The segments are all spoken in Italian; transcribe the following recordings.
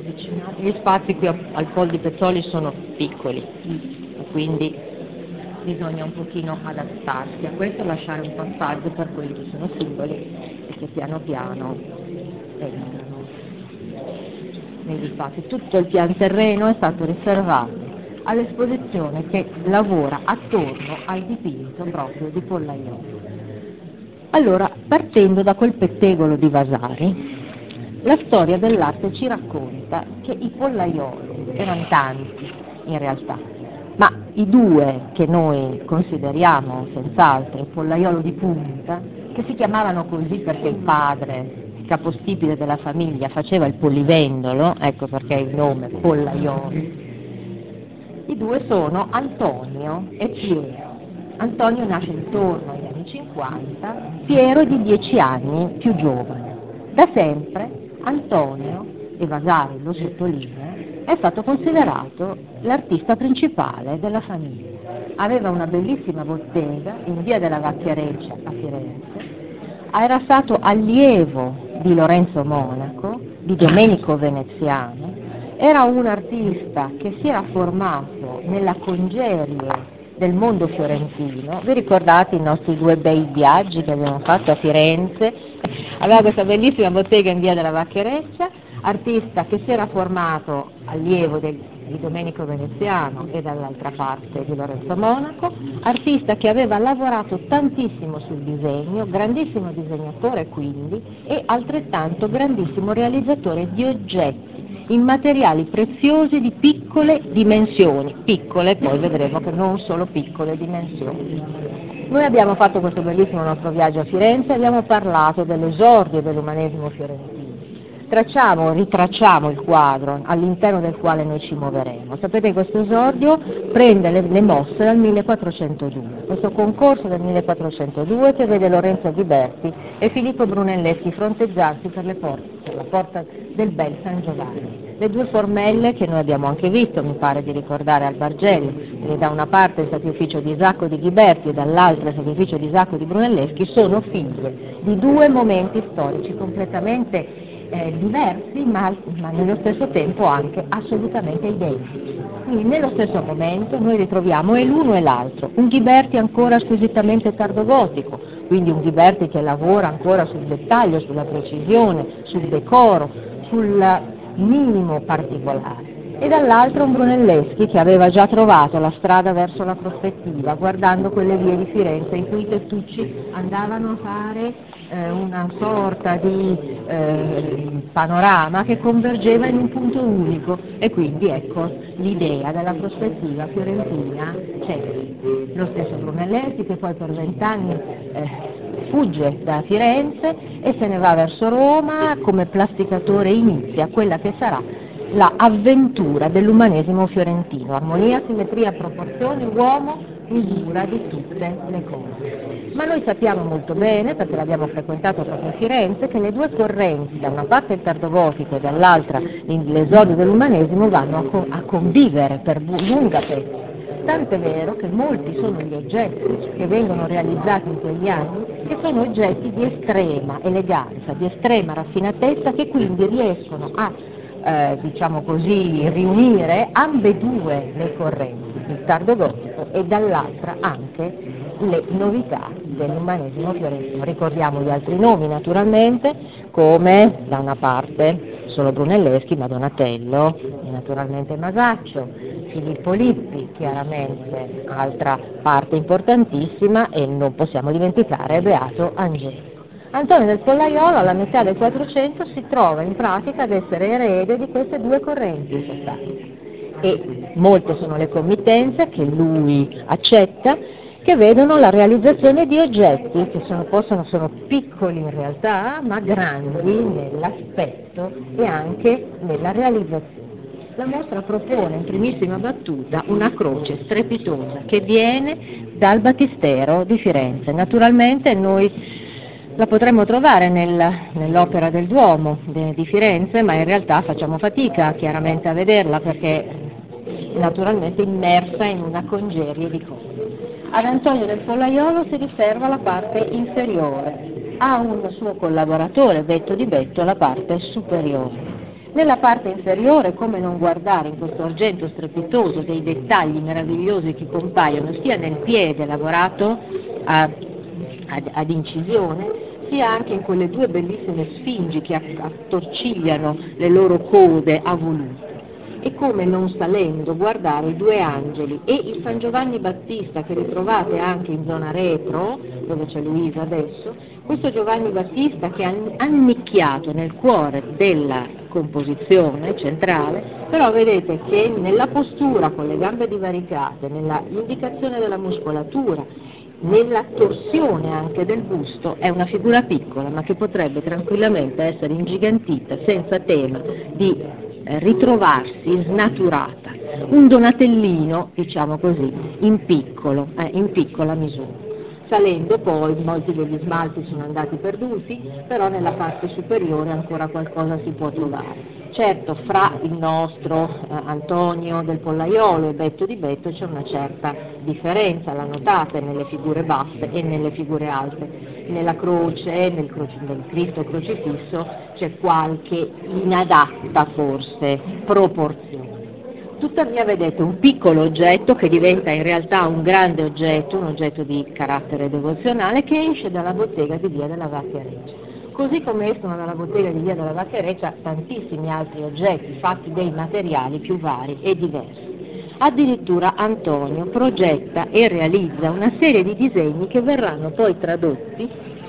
avvicinati. Gli spazi qui al Pol di Pezzoli sono piccoli, quindi bisogna un pochino adattarsi a questo, lasciare un passaggio per quelli che sono singoli e che piano piano entrano negli spazi. Tutto il pian terreno è stato riservato all'esposizione che lavora attorno al dipinto proprio di Pollaiolo. Allora, partendo da quel pettegolo di Vasari, la storia dell'arte ci racconta che i Pollaiolo erano tanti in realtà, ma i due che noi consideriamo senz'altro il Pollaiolo di punta, che si chiamavano così perché il padre, il capostipite della famiglia, faceva il pollivendolo, ecco perché il nome Pollaiolo. I due sono Antonio e Piero. Antonio nasce intorno agli anni 50, Piero è di 10 anni più giovane. Da sempre Antonio, e Vasari lo sottolinea, è stato considerato l'artista principale della famiglia. Aveva una bellissima bottega in via della Vacchiareccia a Firenze, era stato allievo di Lorenzo Monaco, di Domenico Veneziano, era un artista che si era formato nella congerie del mondo fiorentino. Vi ricordate i nostri due bei viaggi che abbiamo fatto a Firenze? Aveva questa bellissima bottega in via della Vacchiareccia, artista che si era formato allievo di Domenico Veneziano e dall'altra parte di Lorenzo Monaco, artista che aveva lavorato tantissimo sul disegno, grandissimo disegnatore quindi, e altrettanto grandissimo realizzatore di oggetti in materiali preziosi di piccole dimensioni, piccole, poi vedremo che non solo piccole dimensioni. Noi abbiamo fatto questo bellissimo nostro viaggio a Firenze e abbiamo parlato dell'esordio dell'umanesimo fiorentino. Ritracciamo il quadro all'interno del quale noi ci muoveremo. Sapete che questo esordio prende le mosse dal 1402, questo concorso del 1402 che vede Lorenzo Ghiberti e Filippo Brunelleschi fronteggiarsi per la porta del bel San Giovanni. Le due formelle che noi abbiamo anche visto, mi pare di ricordare al Bargello, e da una parte il sacrificio di Isacco di Ghiberti e dall'altra il sacrificio di Isacco di Brunelleschi, sono figlie di due momenti storici completamente diversi, ma nello stesso tempo anche assolutamente identici. Quindi nello stesso momento noi ritroviamo e l'uno e l'altro, un Ghiberti ancora squisitamente tardogotico, quindi un Ghiberti che lavora ancora sul dettaglio, sulla precisione, sul decoro, sul minimo particolare, e dall'altro un Brunelleschi che aveva già trovato la strada verso la prospettiva, guardando quelle vie di Firenze in cui i tettucci andavano a fare una sorta di panorama che convergeva in un punto unico, e quindi ecco l'idea della prospettiva fiorentina c'è. Lo stesso Brunelleschi che poi per 20 anni fugge da Firenze e se ne va verso Roma, come plasticatore inizia quella che sarà la avventura dell'umanesimo fiorentino, armonia, simmetria, proporzione, uomo, misura di tutte le cose. Ma noi sappiamo molto bene, perché l'abbiamo frequentato proprio a Firenze, che le due correnti, da una parte il tardogotico e dall'altra l'esordio dell'umanesimo, vanno a convivere per lunga pezza. Tant'è vero che molti sono gli oggetti che vengono realizzati in quegli anni, che sono oggetti di estrema eleganza, di estrema raffinatezza, che quindi riescono a diciamo così, riunire ambedue le correnti, il tardogotico e dall'altra anche le novità dell'umanesimo fiorentino. Ricordiamo gli altri nomi naturalmente, come da una parte solo Brunelleschi, ma Donatello, e naturalmente Masaccio, Filippo Lippi, chiaramente altra parte importantissima, e non possiamo dimenticare Beato Angelico. Antonio del Pollaiolo alla metà del 400 si trova in pratica ad essere erede di queste due correnti in sostanza, e molte sono le committenze che lui accetta, che vedono la realizzazione di oggetti che sono piccoli in realtà, ma grandi nell'aspetto e anche nella realizzazione. La mostra propone in primissima battuta una croce strepitosa che viene dal Battistero di Firenze. Naturalmente noi la potremmo trovare nell'opera del Duomo di Firenze, ma in realtà facciamo fatica chiaramente a vederla perché è naturalmente immersa in una congerie di cose. Ad Antonio del Pollaiolo si riserva la parte inferiore, a un suo collaboratore, Betto di Betto, la parte superiore. Nella parte inferiore, come non guardare in questo argento strepitoso dei dettagli meravigliosi che compaiono sia nel piede lavorato ad incisione, sia anche in quelle due bellissime sfingi che attorcigliano le loro code a voluto. E come non salendo guardare i due angeli e il San Giovanni Battista che ritrovate anche in zona retro, dove c'è Luisa adesso, questo Giovanni Battista che è annicchiato nel cuore della composizione centrale, però vedete che nella postura con le gambe divaricate, nella indicazione della muscolatura, nella torsione anche del busto è una figura piccola ma che potrebbe tranquillamente essere ingigantita senza tema di ritrovarsi snaturata, un Donatellino, diciamo così, in piccola misura. Salendo poi molti degli smalti sono andati perduti, però nella parte superiore ancora qualcosa si può trovare. Certo, fra il nostro Antonio del Pollaiolo e Betto di Betto c'è una certa differenza, la notate nelle figure basse e nelle figure alte. Nella croce, nel Cristo crocifisso, c'è qualche inadatta forse proporzione. Tuttavia vedete un piccolo oggetto che diventa in realtà un grande oggetto, un oggetto di carattere devozionale che esce dalla bottega di Via della Vacchereccia. Così come escono dalla bottega di Via della Vacchereccia tantissimi altri oggetti fatti dei materiali più vari e diversi. Addirittura Antonio progetta e realizza una serie di disegni che verranno poi tradotti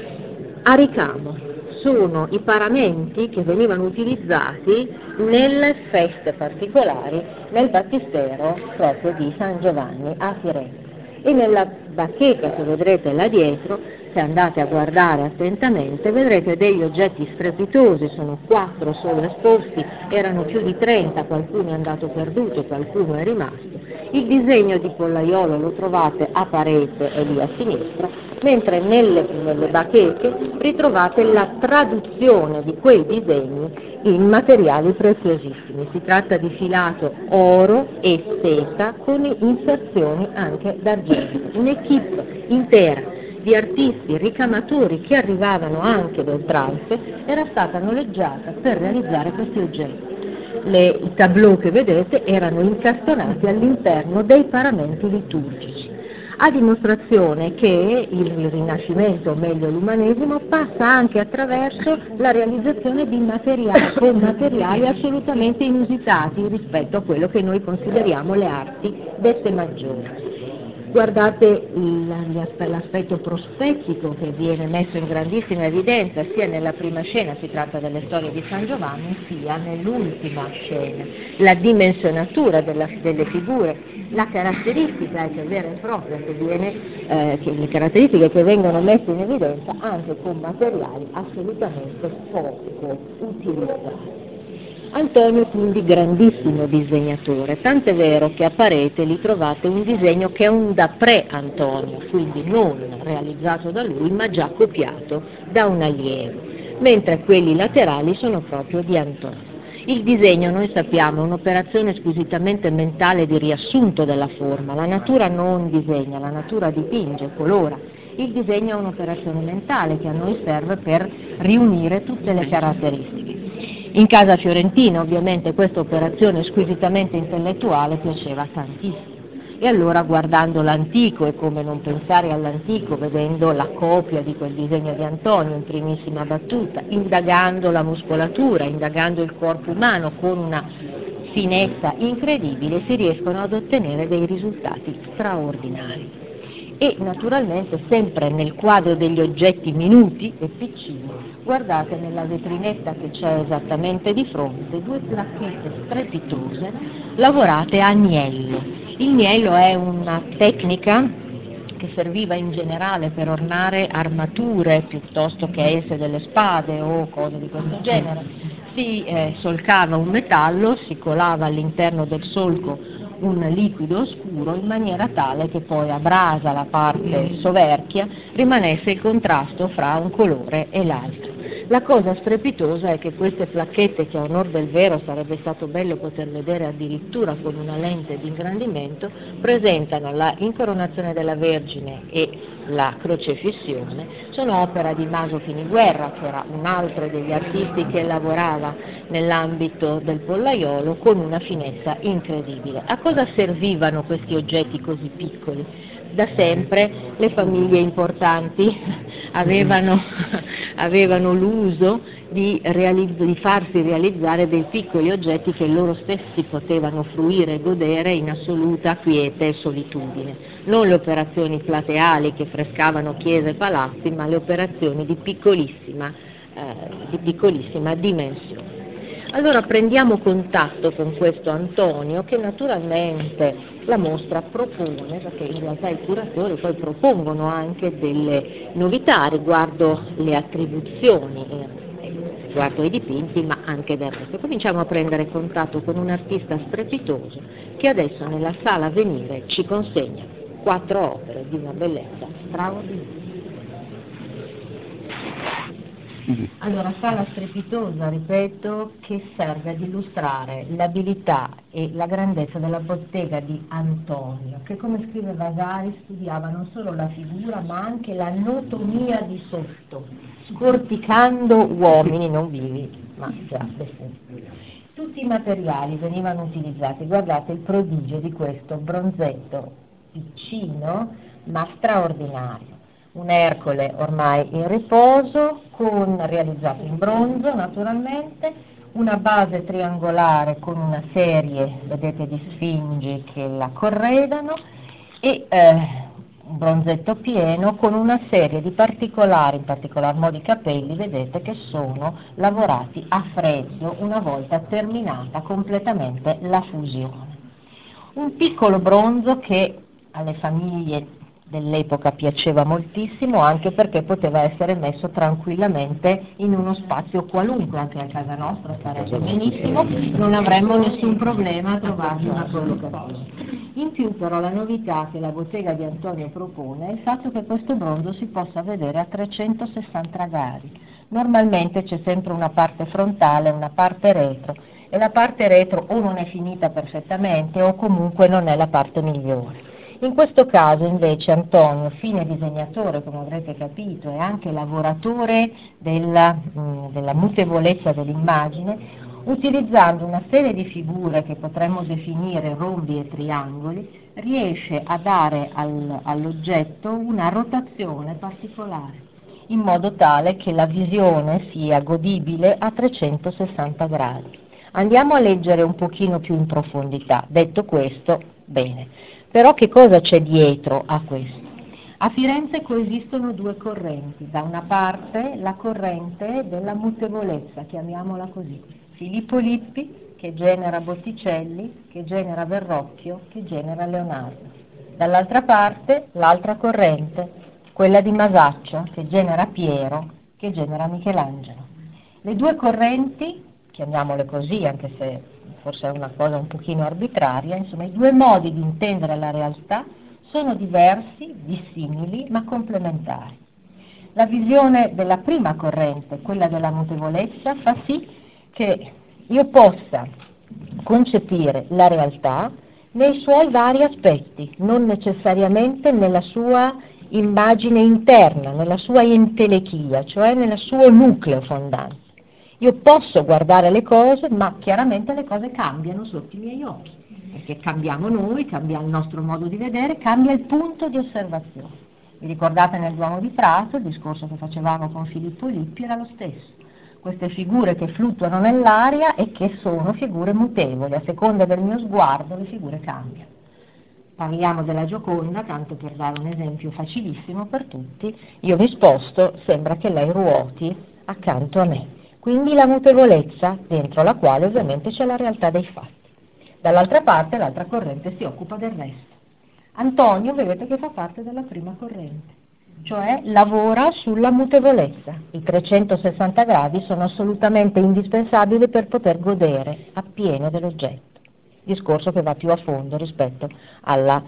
a ricamo. Sono i paramenti che venivano utilizzati nelle feste particolari nel battistero proprio di San Giovanni a Firenze. E nella bacheca che vedrete là dietro, se andate a guardare attentamente, vedrete degli oggetti strepitosi, sono 4 solo esposti, erano più di 30, qualcuno è andato perduto, qualcuno è rimasto. Il disegno di Pollaiolo lo trovate a parete e lì a sinistra, mentre nelle bacheche ritrovate la traduzione di quei disegni in materiali preziosissimi. Si tratta di filato oro e seta con inserzioni anche d'argento. Un'equipe intera di artisti ricamatori che arrivavano anche d'oltralpe era stata noleggiata per realizzare questi oggetti. I tableau che vedete erano incastonati all'interno dei paramenti liturgici, a dimostrazione che il Rinascimento, o meglio l'Umanesimo, passa anche attraverso la realizzazione di materiali assolutamente inusitati rispetto a quello che noi consideriamo le arti dette maggiori. Guardate l'aspetto prospettico che viene messo in grandissima evidenza sia nella prima scena, si tratta delle storie di San Giovanni, sia nell'ultima scena. La dimensionatura delle figure, la caratteristica che è vera e propria, le caratteristiche che vengono messe in evidenza anche con materiali assolutamente poco utilizzati. Antonio quindi grandissimo disegnatore, tant'è vero che a parete lì trovate un disegno che è un da pre-Antonio, quindi non realizzato da lui ma già copiato da un allievo, mentre quelli laterali sono proprio di Antonio. Il disegno, noi sappiamo, è un'operazione squisitamente mentale di riassunto della forma, la natura non disegna, la natura dipinge, colora. Il disegno è un'operazione mentale che a noi serve per riunire tutte le caratteristiche. In casa fiorentina ovviamente questa operazione squisitamente intellettuale piaceva tantissimo e allora guardando l'antico e come non pensare all'antico vedendo la copia di quel disegno di Antonio in primissima battuta, indagando la muscolatura, indagando il corpo umano con una finezza incredibile si riescono ad ottenere dei risultati straordinari. E naturalmente sempre nel quadro degli oggetti minuti e piccini, guardate nella vetrinetta che c'è esattamente di fronte, 2 placchette strepitose lavorate a niello. Il niello è una tecnica che serviva in generale per ornare armature piuttosto che esse delle spade o cose di questo genere. Si solcava un metallo, si colava all'interno del solco un liquido scuro in maniera tale che poi a brasa la parte soverchia rimanesse il contrasto fra un colore e l'altro. La cosa strepitosa è che queste placchette, che a onor del vero sarebbe stato bello poter vedere addirittura con una lente di ingrandimento, presentano la incoronazione della Vergine e la crocefissione, sono opera di Maso Finiguerra, che era un altro degli artisti che lavorava nell'ambito del pollaiolo con una finezza incredibile. A cosa servivano questi oggetti così piccoli? Da sempre le famiglie importanti avevano l'uso di farsi realizzare dei piccoli oggetti che loro stessi potevano fruire e godere in assoluta quiete e solitudine. Non le operazioni plateali che frescavano chiese e palazzi, ma le operazioni di piccolissima dimensione. Allora prendiamo contatto con questo Antonio, che naturalmente la mostra propone, perché in realtà i curatori poi propongono anche delle novità riguardo le attribuzioni, riguardo ai dipinti, ma anche del resto. Cominciamo a prendere contatto con un artista strepitoso che adesso nella sala Venire ci consegna 4 opere di una bellezza straordinaria. Allora, sala strepitosa, ripeto, che serve ad illustrare l'abilità e la grandezza della bottega di Antonio, che, come scrive Vasari, studiava non solo la figura ma anche l'anatomia di sotto, scorticando uomini non vivi ma già defunti. Tutti i materiali venivano utilizzati, guardate il prodigio di questo bronzetto piccino ma straordinario. Un Ercole ormai in riposo, realizzato in bronzo naturalmente, una base triangolare con una serie, vedete, di sfingi che la corredano e un bronzetto pieno con una serie di particolari, in particolar modo i capelli, vedete che sono lavorati a freddo una volta terminata completamente la fusione. Un piccolo bronzo che alle famiglie dell'epoca piaceva moltissimo, anche perché poteva essere messo tranquillamente in uno spazio qualunque, anche a casa nostra starebbe benissimo, non avremmo nessun problema a trovargli una collocazione. In più però la novità che la bottega di Antonio propone è il fatto che questo bronzo si possa vedere a 360 gradi. Normalmente c'è sempre una parte frontale e una parte retro, e la parte retro o non è finita perfettamente o comunque non è la parte migliore. In questo caso invece Antonio, fine disegnatore come avrete capito e anche lavoratore della mutevolezza dell'immagine, utilizzando una serie di figure che potremmo definire rombi e triangoli, riesce a dare all'oggetto una rotazione particolare, in modo tale che la visione sia godibile a 360 gradi. Andiamo a leggere un pochino più in profondità. Detto questo, bene. Però che cosa c'è dietro a questo? A Firenze coesistono 2 correnti, da una parte la corrente della mutevolezza, chiamiamola così, Filippo Lippi che genera Botticelli, che genera Verrocchio, che genera Leonardo, dall'altra parte l'altra corrente, quella di Masaccio, che genera Piero, che genera Michelangelo. Le 2 correnti, chiamiamole così anche se forse è una cosa un pochino arbitraria, insomma i 2 modi di intendere la realtà sono diversi, dissimili, ma complementari. La visione della prima corrente, quella della mutevolezza, fa sì che io possa concepire la realtà nei suoi vari aspetti, non necessariamente nella sua immagine interna, nella sua entelechia, cioè nel suo nucleo fondante. Io posso guardare le cose, ma chiaramente le cose cambiano sotto i miei occhi, perché cambiamo noi, cambia il nostro modo di vedere, cambia il punto di osservazione. Vi ricordate nel Duomo di Prato, il discorso che facevamo con Filippo Lippi era lo stesso. Queste figure che fluttuano nell'aria e che sono figure mutevoli, a seconda del mio sguardo le figure cambiano. Parliamo della Gioconda, tanto per dare un esempio facilissimo per tutti, io mi sposto, sembra che lei ruoti accanto a me. Quindi la mutevolezza dentro la quale ovviamente c'è la realtà dei fatti. Dall'altra parte l'altra corrente si occupa del resto. Antonio vedete che fa parte della prima corrente, cioè lavora sulla mutevolezza. I 360 gradi sono assolutamente indispensabili per poter godere appieno dell'oggetto. Discorso che va più a fondo rispetto al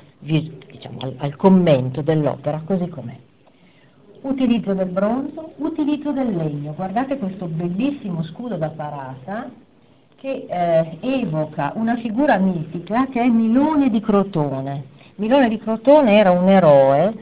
commento dell'opera così com'è. Utilizzo del bronzo, utilizzo del legno. Guardate questo bellissimo scudo da parata che evoca una figura mitica che è Milone di Crotone. Milone di Crotone era un eroe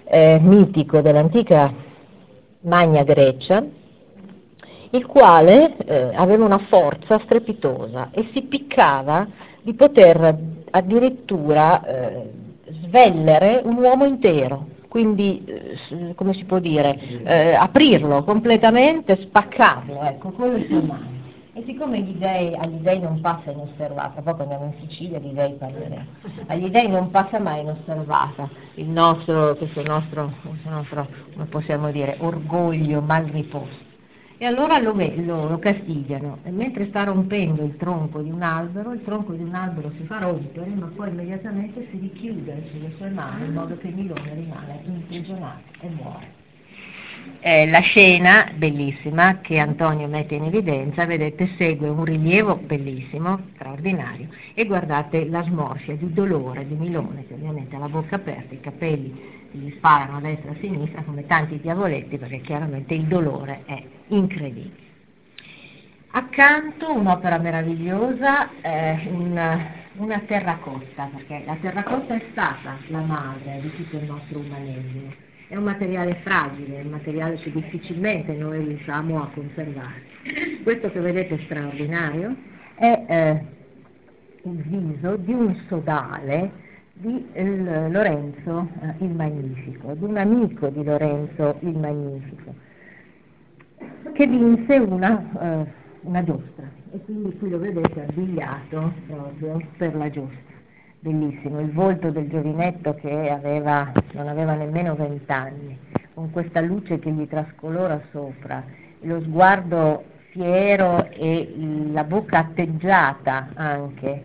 mitico dell'antica Magna Grecia, il quale aveva una forza strepitosa e si piccava di poter addirittura svellere un uomo intero, quindi come si può dire, aprirlo completamente, spaccarlo, ecco, con le sue mani. E siccome agli dei non passa inosservata, poi quando andiamo in Sicilia di dei parleremo, agli dei non passa mai inosservata questo nostro, come possiamo dire, orgoglio mal riposto. E allora lo castigano, e mentre sta rompendo il tronco di un albero si fa rompere, ma poi immediatamente si richiude sulle sue mani, in modo che il milone rimane imprigionato e muore. La scena bellissima che Antonio mette in evidenza, vedete, segue un rilievo bellissimo, straordinario, e guardate la smorfia di dolore di Milone, che ovviamente ha la bocca aperta, i capelli gli sparano a destra e a sinistra come tanti diavoletti, perché chiaramente il dolore è incredibile. Accanto un'opera meravigliosa, una terracotta, perché la terracotta è stata la madre di tutto il nostro umanesimo. È un materiale fragile, è un materiale che difficilmente noi riusciamo a conservare. Questo che vedete straordinario è il viso di un sodale di Lorenzo il Magnifico, di un amico di Lorenzo il Magnifico, che vinse una giostra, e quindi qui lo vedete abbigliato proprio per la giostra. Bellissimo, il volto del giovinetto che non aveva nemmeno 20 anni, con questa luce che gli trascolora sopra, lo sguardo fiero e la bocca atteggiata anche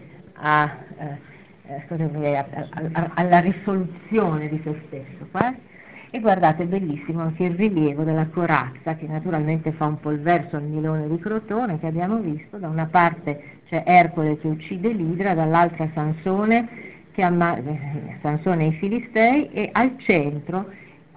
alla risoluzione di se stesso. E guardate, è bellissimo anche il rilievo della corazza, che naturalmente fa un po' il verso al Milone di Crotone che abbiamo visto. Da una parte c'è Ercole che uccide l'Idra, dall'altra Sansone e i Filistei, e al centro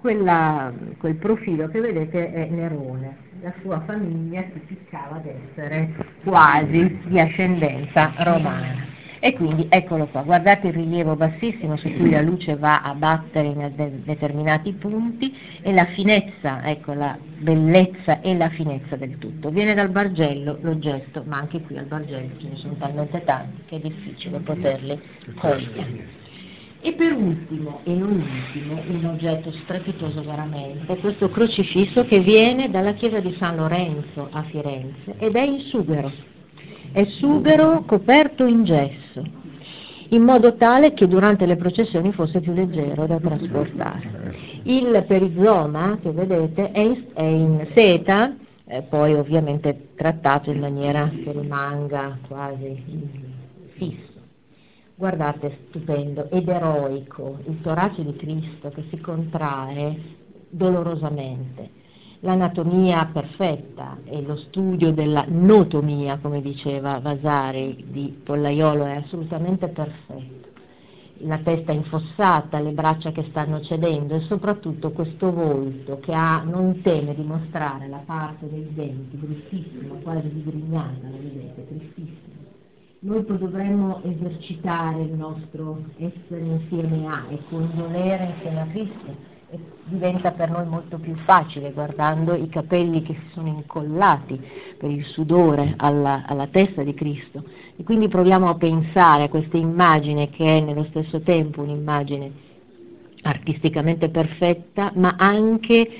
quel profilo che vedete è Nerone. La sua famiglia si ficcava ad essere quasi di ascendenza romana. E quindi eccolo qua, guardate il rilievo bassissimo su cui la luce va a battere in determinati punti, e la finezza, ecco la bellezza e la finezza del tutto. Viene dal Bargello l'oggetto, ma anche qui al Bargello ce ne sono talmente tanti che è difficile poterli cogliere. E per ultimo, e non ultimo, un oggetto strepitoso veramente, questo crocifisso che viene dalla chiesa di San Lorenzo a Firenze, ed è in sughero. È sughero coperto in gesso, in modo tale che durante le processioni fosse più leggero da trasportare. Il perizoma, che vedete, è in seta, poi ovviamente trattato in maniera che rimanga quasi fisso. Guardate, stupendo ed eroico, il torace di Cristo che si contrae dolorosamente. L'anatomia perfetta e lo studio della notomia, come diceva Vasari, di Pollaiolo, è assolutamente perfetto. La testa infossata, le braccia che stanno cedendo, e soprattutto questo volto che non teme di mostrare la parte dei denti, bruttissima, quasi digrignata, la vedete, tristissima. Noi dovremmo esercitare il nostro essere insieme e condolere insieme a Cristo, e diventa per noi molto più facile guardando i capelli che si sono incollati per il sudore alla testa di Cristo, e quindi proviamo a pensare a questa immagine che è nello stesso tempo un'immagine artisticamente perfetta, ma anche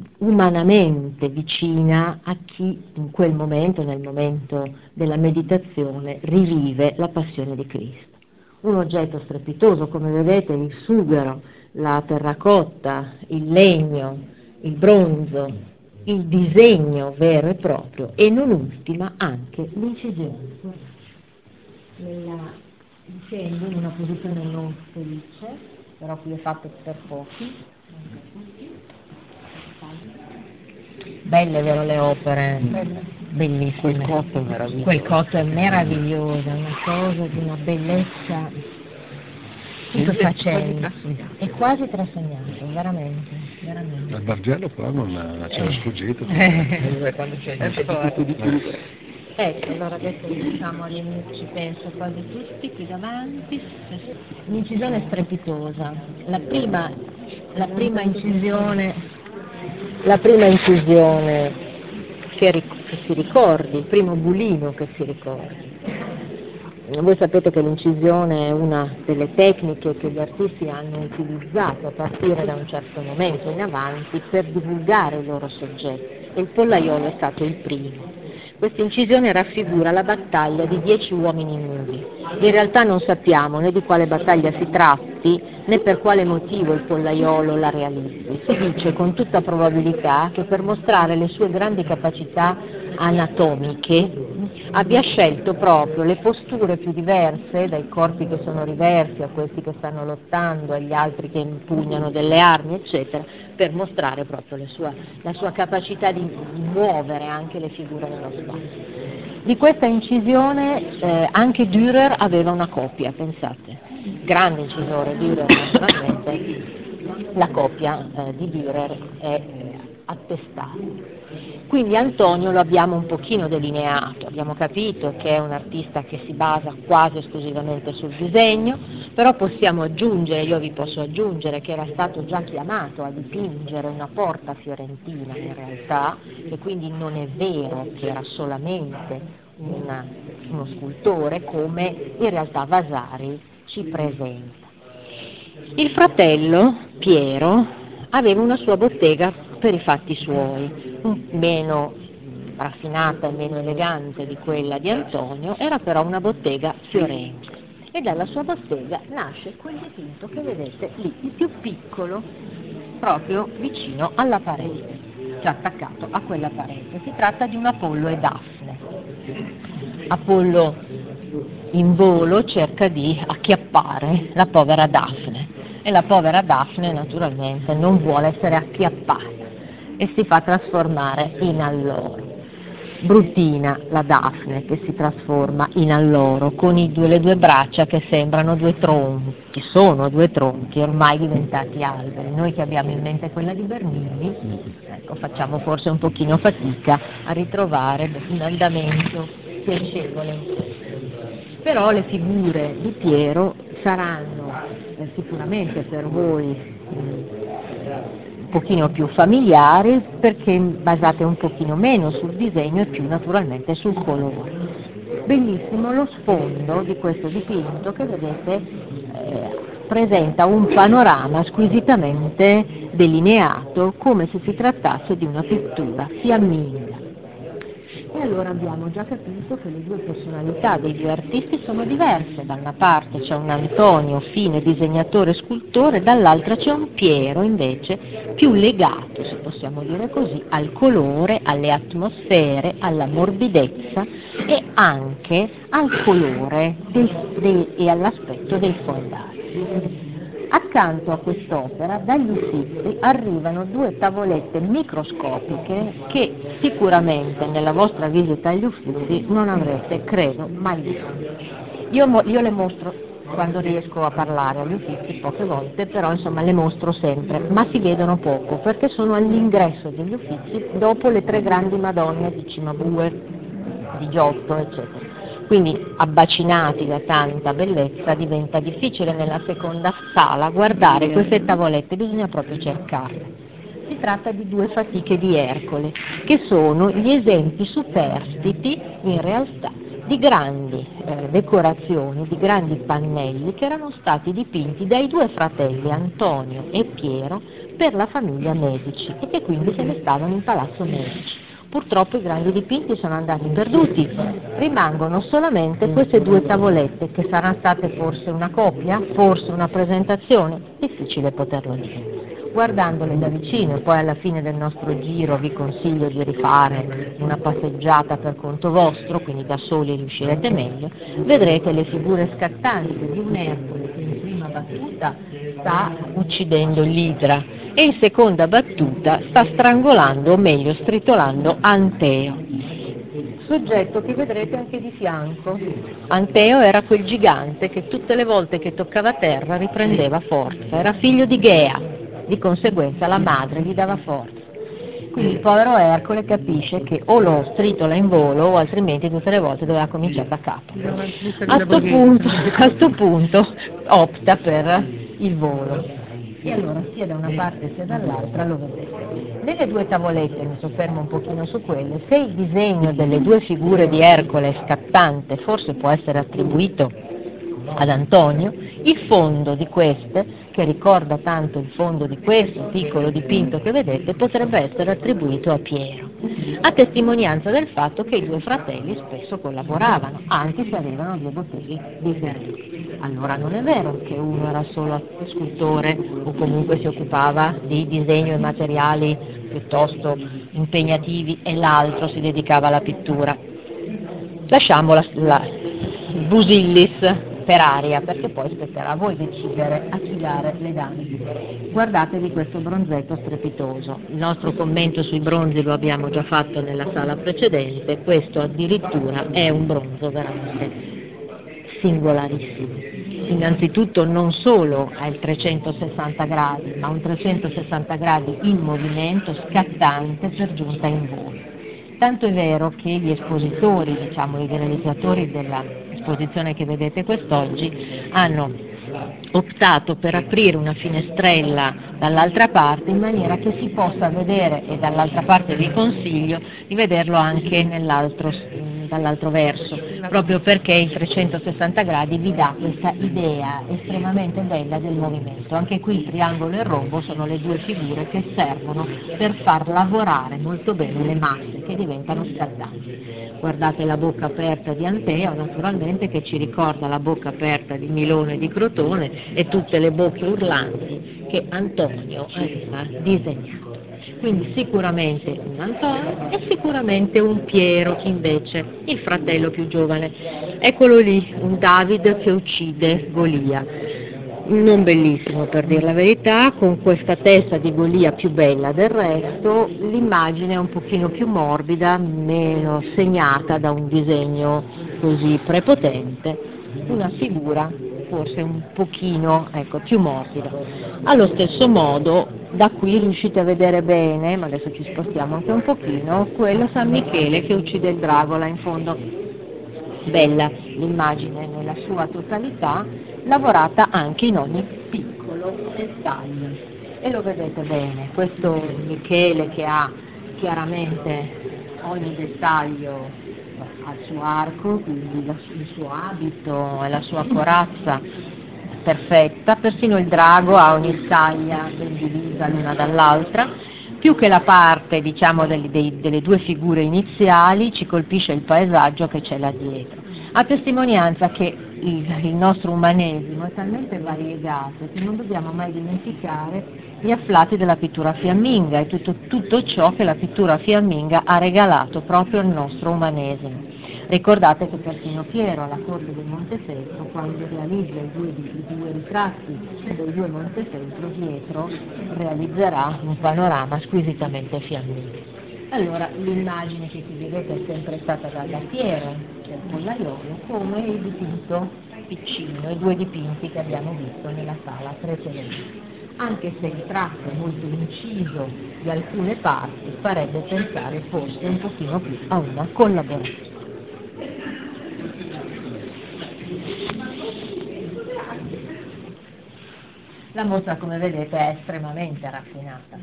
umanamente vicina a chi in quel momento, nel momento della meditazione, rivive la passione di Cristo. Un oggetto strepitoso, come vedete, il sughero, la terracotta, il legno, il bronzo, il disegno vero e proprio, e non ultima anche l'incisione. Dicendo in una posizione non felice, però qui è fatto per pochi. Belle, vero, le opere? Bellissime. Quel cotto è meraviglioso, è una cosa di una bellezza stupefacente, è quasi trasognato, veramente. Al Bargello però non c'era sfuggito. Quando c'è il di più. Ecco, allora adesso diciamo all'inizio, ci penso quasi tutti qui davanti. Un'incisione strepitosa. La prima La prima incisione che si ricordi, il primo bulino che si ricordi. Voi sapete che l'incisione è una delle tecniche che gli artisti hanno utilizzato a partire da un certo momento in avanti per divulgare i loro soggetti, e il pollaiolo è stato il primo. Questa incisione raffigura la battaglia di 10 uomini nudi. In realtà non sappiamo né di quale battaglia si tratti né per quale motivo il pollaiolo la realizzi. Si dice con tutta probabilità che per mostrare le sue grandi capacità anatomiche abbia scelto proprio le posture più diverse, dai corpi che sono riversi a questi che stanno lottando, agli altri che impugnano delle armi, eccetera, per mostrare proprio la sua capacità di muovere anche le figure nello spazio. Di questa incisione anche Dürer aveva una copia, pensate, grande incisore Dürer naturalmente, la copia di Dürer è attestata. Quindi Antonio lo abbiamo un pochino delineato, abbiamo capito che è un artista che si basa quasi esclusivamente sul disegno, però possiamo aggiungere, io vi posso aggiungere che era stato già chiamato a dipingere una porta fiorentina in realtà, e quindi non è vero che era solamente uno scultore, come in realtà Vasari ci presenta. Il fratello Piero aveva una sua bottega per i fatti suoi, meno raffinata e meno elegante di quella di Antonio, era però una bottega fiorense, e dalla sua bottega nasce quel dipinto che vedete lì, il più piccolo, proprio vicino alla parete, cioè attaccato a quella parete. Si tratta di un Apollo e Daphne. Apollo in volo cerca di acchiappare la povera Daphne, e la povera Daphne naturalmente non vuole essere acchiappata e si fa trasformare in alloro. Bruttina la Daphne che si trasforma in alloro, con le due braccia che sembrano due tronchi, sono due tronchi ormai diventati alberi. Noi che abbiamo in mente quella di Bernini, ecco, facciamo forse un pochino fatica a ritrovare un andamento piacevole. Però le figure di Piero saranno sicuramente per voi un pochino più familiari, perché basate un pochino meno sul disegno e più naturalmente sul colore. Bellissimo lo sfondo di questo dipinto che vedete presenta un panorama squisitamente delineato, come se si trattasse di una pittura fiamminga. E allora abbiamo già capito che le due personalità dei due artisti sono diverse. Da una parte c'è un Antonio, fine disegnatore e scultore, dall'altra c'è un Piero invece più legato, se possiamo dire così, al colore, alle atmosfere, alla morbidezza e anche al colore e all'aspetto dei fondali. Accanto a quest'opera, dagli Uffizi, arrivano due tavolette microscopiche che sicuramente nella vostra visita agli Uffizi non avrete, credo, mai visto. Io le mostro quando riesco a parlare agli Uffizi, poche volte, però insomma le mostro sempre, ma si vedono poco, perché sono all'ingresso degli Uffizi dopo le 3 grandi Madonne di Cimabue, di Giotto, eccetera. Quindi abbacinati da tanta bellezza diventa difficile nella seconda sala guardare queste tavolette, bisogna proprio cercarle. Si tratta di 2 fatiche di Ercole, che sono gli esempi superstiti in realtà di grandi decorazioni, di grandi pannelli che erano stati dipinti dai 2 fratelli Antonio e Piero per la famiglia Medici e che quindi se ne stavano in Palazzo Medici. Purtroppo i grandi dipinti sono andati perduti, rimangono solamente queste 2 tavolette che saranno state forse una copia, forse una presentazione, difficile poterlo dire. Guardandole da vicino, e poi alla fine del nostro giro vi consiglio di rifare una passeggiata per conto vostro, quindi da soli riuscirete meglio, vedrete le figure scattanti di un Ercole che in prima battuta sta uccidendo l'idra e in seconda battuta sta strangolando, o meglio stritolando, Anteo, soggetto che vedrete anche di fianco. Anteo era quel gigante che tutte le volte che toccava terra riprendeva forza, era figlio di Gea, di conseguenza la madre gli dava forza. Quindi il povero Ercole capisce che o lo stritola in volo o altrimenti tutte le volte doveva cominciare da capo. A sto punto opta per il volo. E allora sia da una parte sia dall'altra lo vedete. Nelle due tavolette, mi soffermo un pochino su quelle, se il disegno delle due figure di Ercole è scattante, forse può essere attribuito ad Antonio, il fondo di queste, che ricorda tanto il fondo di questo piccolo dipinto che vedete, potrebbe essere attribuito a Piero, a testimonianza del fatto che i due fratelli spesso collaboravano, anche se avevano due botteghe differenti. Allora non è vero che uno era solo scultore o comunque si occupava di disegno e materiali piuttosto impegnativi e l'altro si dedicava alla pittura. Lasciamo il busillis per aria, perché poi spetterà a voi decidere a chi dare le dame. Guardatevi questo bronzetto strepitoso. Il nostro commento sui bronzi lo abbiamo già fatto nella sala precedente, questo addirittura è un bronzo veramente singolarissimo. Innanzitutto non solo ha il 360 gradi, ma un 360 gradi in movimento, scattante, per giunta in volo. Tanto è vero che gli espositori, i realizzatori dell'esposizione che vedete quest'oggi, hanno optato per aprire una finestrella dall'altra parte in maniera che si possa vedere, e dall'altra parte vi consiglio di vederlo anche dall'altro verso, proprio perché il 360 gradi vi dà questa idea estremamente bella del movimento. Anche qui il triangolo e il rombo sono le due figure che servono per far lavorare molto bene le masse che diventano scattanti. Guardate la bocca aperta di Anteo, naturalmente, che ci ricorda la bocca aperta di Milone e di Crotone e tutte le bocche urlanti che Antonio aveva disegnato. Quindi sicuramente un Antonio e sicuramente un Piero, invece, il fratello più giovane. Eccolo lì, un David che uccide Golia. Non bellissimo, per dir la verità, con questa testa di Golia più bella del resto, l'immagine è un pochino più morbida, meno segnata da un disegno così prepotente, una figura forse un pochino più morbida. Allo stesso modo, da qui riuscite a vedere bene, ma adesso ci spostiamo anche un pochino, quello San Michele che uccide il drago là in fondo. Bella l'immagine nella sua totalità, lavorata anche in ogni piccolo dettaglio. E lo vedete bene, questo Michele che ha chiaramente ogni dettaglio al suo arco, quindi il suo abito e la sua corazza perfetta, persino il drago ha ogni scaglia ben divisa l'una dall'altra. Più che la parte delle due figure iniziali ci colpisce il paesaggio che c'è là dietro, a testimonianza che il nostro umanesimo è talmente variegato che non dobbiamo mai dimenticare gli afflati della pittura fiamminga e tutto ciò che la pittura fiamminga ha regalato proprio al nostro umanesimo. Ricordate che persino Piero alla corte del Montefeltro, quando realizza i due ritratti dei due Montefeltro, dietro realizzerà un panorama squisitamente fiammingo. Allora, l'immagine che qui vedete è sempre stata da Piero, del pollaiolo, come il dipinto piccino, i due dipinti che abbiamo visto nella sala precedente. Anche se il tratto è molto inciso di alcune parti, farebbe pensare forse un pochino più a una collaborazione. La mostra, come vedete, è estremamente raffinata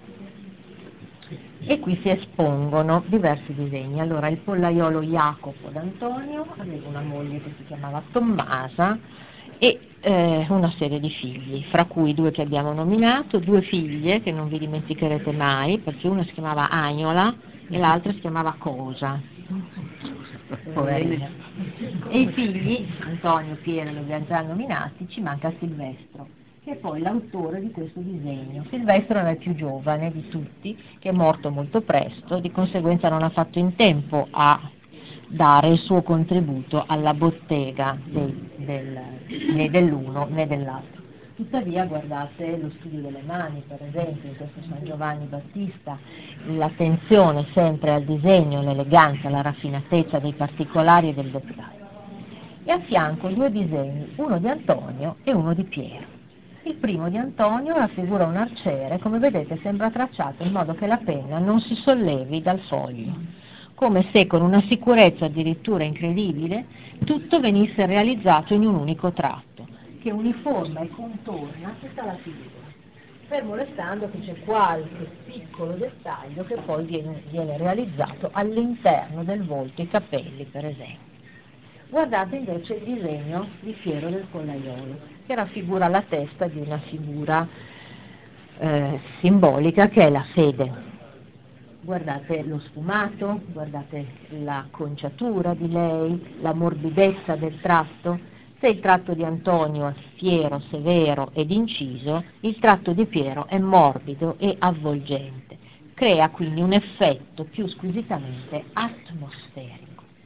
e qui si espongono diversi disegni. Allora, il pollaiolo Jacopo d'Antonio aveva una moglie che si chiamava Tommasa e una serie di figli, fra cui due che abbiamo nominato, due figlie che non vi dimenticherete mai, perché una si chiamava Agnola e l'altra si chiamava Cosa. Poverina. E i figli, Antonio, Piero, li abbiamo già nominati, ci manca Silvestro, che è poi l'autore di questo disegno. Silvestro era il più giovane di tutti, che è morto molto presto, di conseguenza non ha fatto in tempo a dare il suo contributo alla bottega né dell'uno né dell'altro. Tuttavia guardate lo studio delle mani, per esempio, in questo San Giovanni Battista, l'attenzione sempre al disegno, l'eleganza, la raffinatezza dei particolari e del dettaglio. E a fianco due disegni, uno di Antonio e uno di Piero. Il primo di Antonio raffigura un arciere, come vedete sembra tracciato in modo che la penna non si sollevi dal foglio, come se con una sicurezza addirittura incredibile tutto venisse realizzato in un unico tratto, che uniforma e contorna tutta la figura. fermo restando che c'è qualche piccolo dettaglio che poi viene realizzato all'interno del volto, i capelli per esempio. Guardate invece il disegno di Piero del Pollaiolo, che raffigura la testa di una figura simbolica che è la fede. Guardate lo sfumato, guardate l'acconciatura di lei, la morbidezza del tratto. Se il tratto di Antonio è fiero, severo ed inciso, il tratto di Piero è morbido e avvolgente. Crea quindi un effetto più squisitamente atmosferico.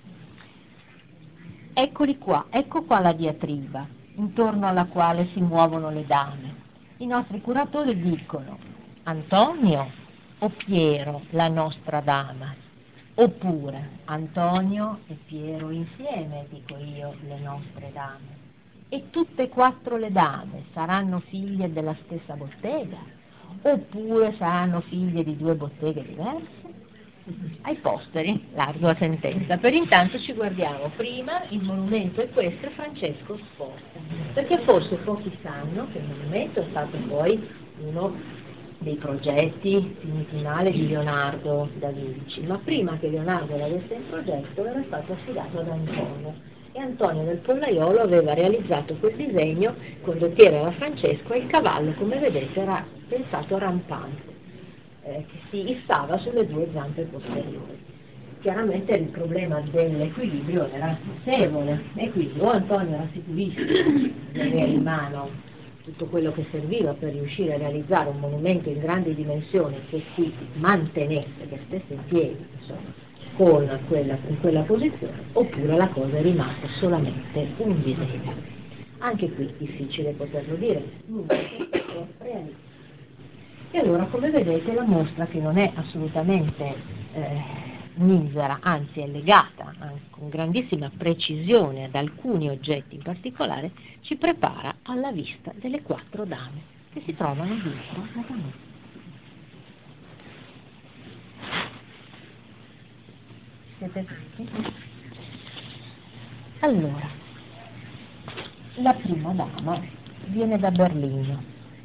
Eccoli qua, ecco qua la diatriba, intorno alla quale si muovono le dame. I nostri curatori dicono: Antonio o Piero, la nostra dama? Oppure Antonio e Piero insieme, dico io, le nostre dame. E tutte e quattro le dame saranno figlie della stessa bottega? Oppure saranno figlie di due botteghe diverse? Ai posteri, l'ardua sentenza. Per intanto ci guardiamo prima il monumento equestre Francesco Sforza, perché forse pochi sanno che il monumento è stato poi uno dei progetti finitinali di Leonardo da Vinci, ma prima che Leonardo l'avesse in progetto era stato affidato ad Antonio, e Antonio del Pollaiolo aveva realizzato quel disegno, condottiero era Francesco, e il cavallo, come vedete, era pensato rampante, che si issava sulle due zampe posteriori. Chiaramente il problema dell'equilibrio era notevole, e quindi o Antonio era sicurissimo di avere in mano tutto quello che serviva per riuscire a realizzare un monumento in grandi dimensioni che si mantenesse, che stesse in piedi, insomma, in quella posizione, oppure la cosa è rimasta solamente un disegno. Anche qui difficile poterlo dire, realistico. E allora, come vedete, la mostra, che non è assolutamente misera, anzi è legata con grandissima precisione ad alcuni oggetti in particolare, ci prepara alla vista delle quattro dame che si trovano dietro la dama. Siete pronti? Allora, la prima dama viene da Berlino,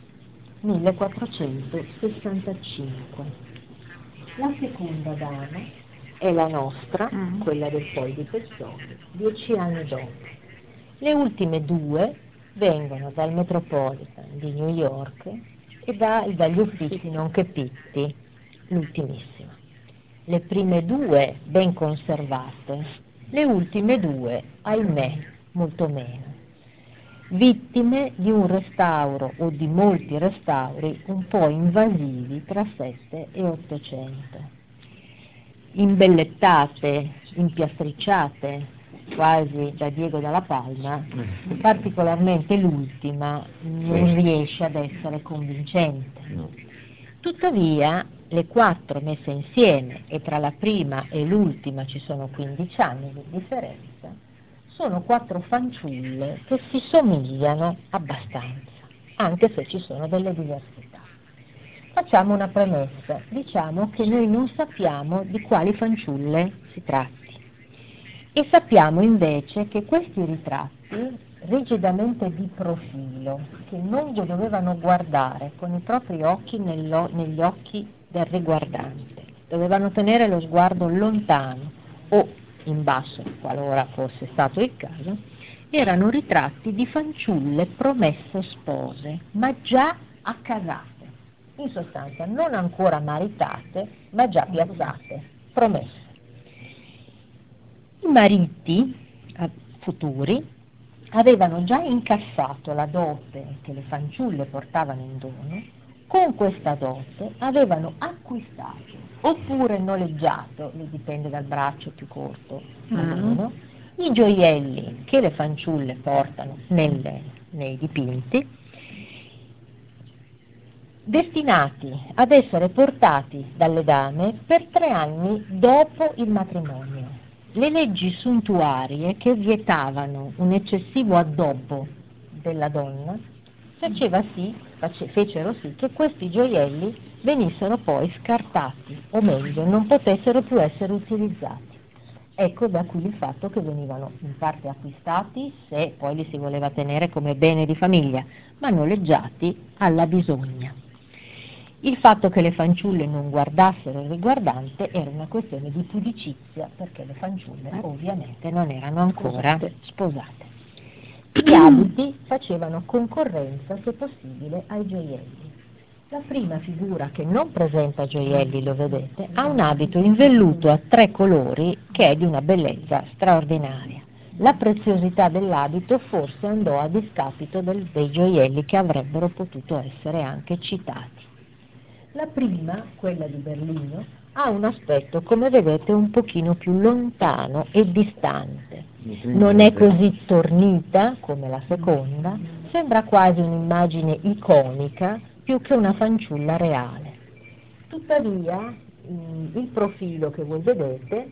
1465. La seconda dama è la nostra, quella del Pol di Pezzoli, 10 anni dopo. Le ultime due vengono dal Metropolitan di New York e dagli Uffizi Nonché Pitti, l'ultimissima. Le prime due ben conservate, le ultime due, ahimè, molto meno. Vittime di un restauro o di molti restauri un po' invasivi tra 7 e 800. Imbellettate, impiastricciate, quasi da Diego dalla Palma, particolarmente l'ultima non riesce ad essere convincente. Tuttavia, le quattro messe insieme, e tra la prima e l'ultima ci sono 15 anni di differenza, sono quattro fanciulle che si somigliano abbastanza, anche se ci sono delle diversità. Facciamo una premessa, diciamo che noi non sappiamo di quali fanciulle si tratti, e sappiamo invece che questi ritratti, rigidamente di profilo, che non dovevano guardare con i propri occhi negli occhi del riguardante, dovevano tenere lo sguardo lontano o in basso, qualora fosse stato il caso, erano ritratti di fanciulle promesse spose, ma già accasate, in sostanza non ancora maritate, ma già piazzate, promesse. I mariti futuri avevano già incassato la dote che le fanciulle portavano in dono, con questa dote avevano acquistato oppure noleggiato, dipende dal braccio più corto o meno, i gioielli che le fanciulle portano nei dipinti, destinati ad essere portati dalle dame per 3 anni dopo il matrimonio. Le leggi suntuarie che vietavano un eccessivo addobbo della donna fecero sì che questi gioielli venissero poi scartati, o meglio, non potessero più essere utilizzati. Ecco da qui il fatto che venivano in parte acquistati, se poi li si voleva tenere come bene di famiglia, ma noleggiati alla bisogna. Il fatto che le fanciulle non guardassero il riguardante era una questione di pudicizia, perché le fanciulle ovviamente non erano ancora sposate. Gli abiti facevano concorrenza, se possibile, ai gioielli. La prima figura, che non presenta gioielli, lo vedete, ha un abito in velluto a 3 colori che è di una bellezza straordinaria. La preziosità dell'abito forse andò a discapito dei gioielli che avrebbero potuto essere anche citati. La prima, quella di Berlino, ha un aspetto, come vedete, un pochino più lontano e distante. Non è così tornita come la seconda, sembra quasi un'immagine iconica più che una fanciulla reale. Tuttavia, il profilo che voi vedete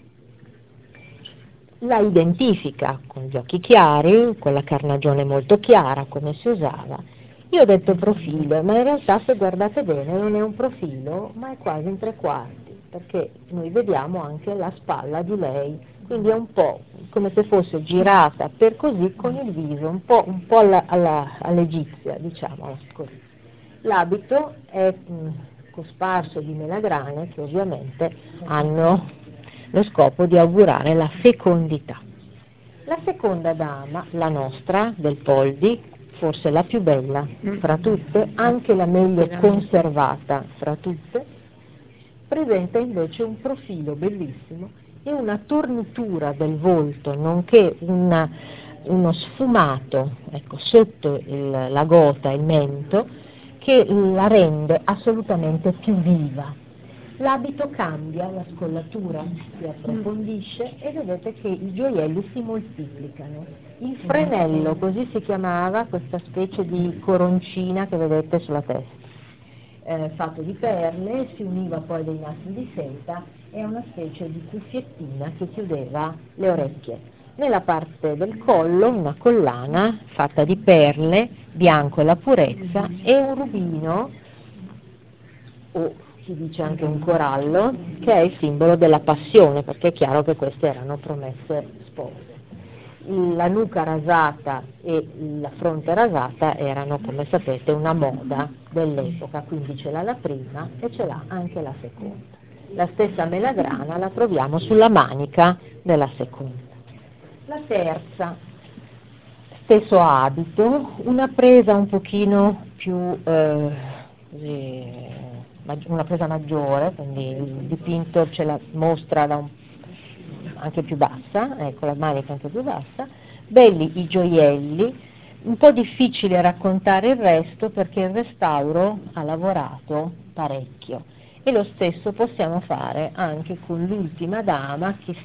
la identifica con gli occhi chiari, con la carnagione molto chiara, come si usava. Io ho detto profilo, ma in realtà, se guardate bene, non è un profilo, ma è quasi in 3/4, perché noi vediamo anche la spalla di lei, quindi è un po' come se fosse girata per così, con il viso un po' all'egizia, diciamo così. L'abito è cosparso di melagrane, che ovviamente hanno lo scopo di augurare la fecondità. La seconda dama, la nostra, del Poldi, forse la più bella fra tutte, anche la meglio conservata fra tutte, presenta invece un profilo bellissimo e una tornitura del volto, nonché uno sfumato, ecco, sotto la gota e il mento, che la rende assolutamente più viva. L'abito cambia, la scollatura si approfondisce e vedete che i gioielli si moltiplicano. Il frenello, così si chiamava questa specie di coroncina che vedete sulla testa, fatto di perle, si univa poi a dei nastri di seta e a una specie di cuffiettina che chiudeva le orecchie. Nella parte del collo una collana fatta di perle, bianco e la purezza, e un rubino, o si dice anche un corallo, che è il simbolo della passione, perché è chiaro che queste erano promesse spose. La nuca rasata e la fronte rasata erano, come sapete, una moda dell'epoca, quindi ce l'ha la prima e ce l'ha anche la seconda. La stessa melagrana la troviamo sulla manica della seconda. La terza, stesso abito, una presa un pochino più una presa maggiore, quindi il dipinto ce la mostra anche più bassa, ecco, la manica anche più bassa, belli i gioielli, un po' difficile raccontare il resto perché il restauro ha lavorato parecchio, e lo stesso possiamo fare anche con l'ultima dama, che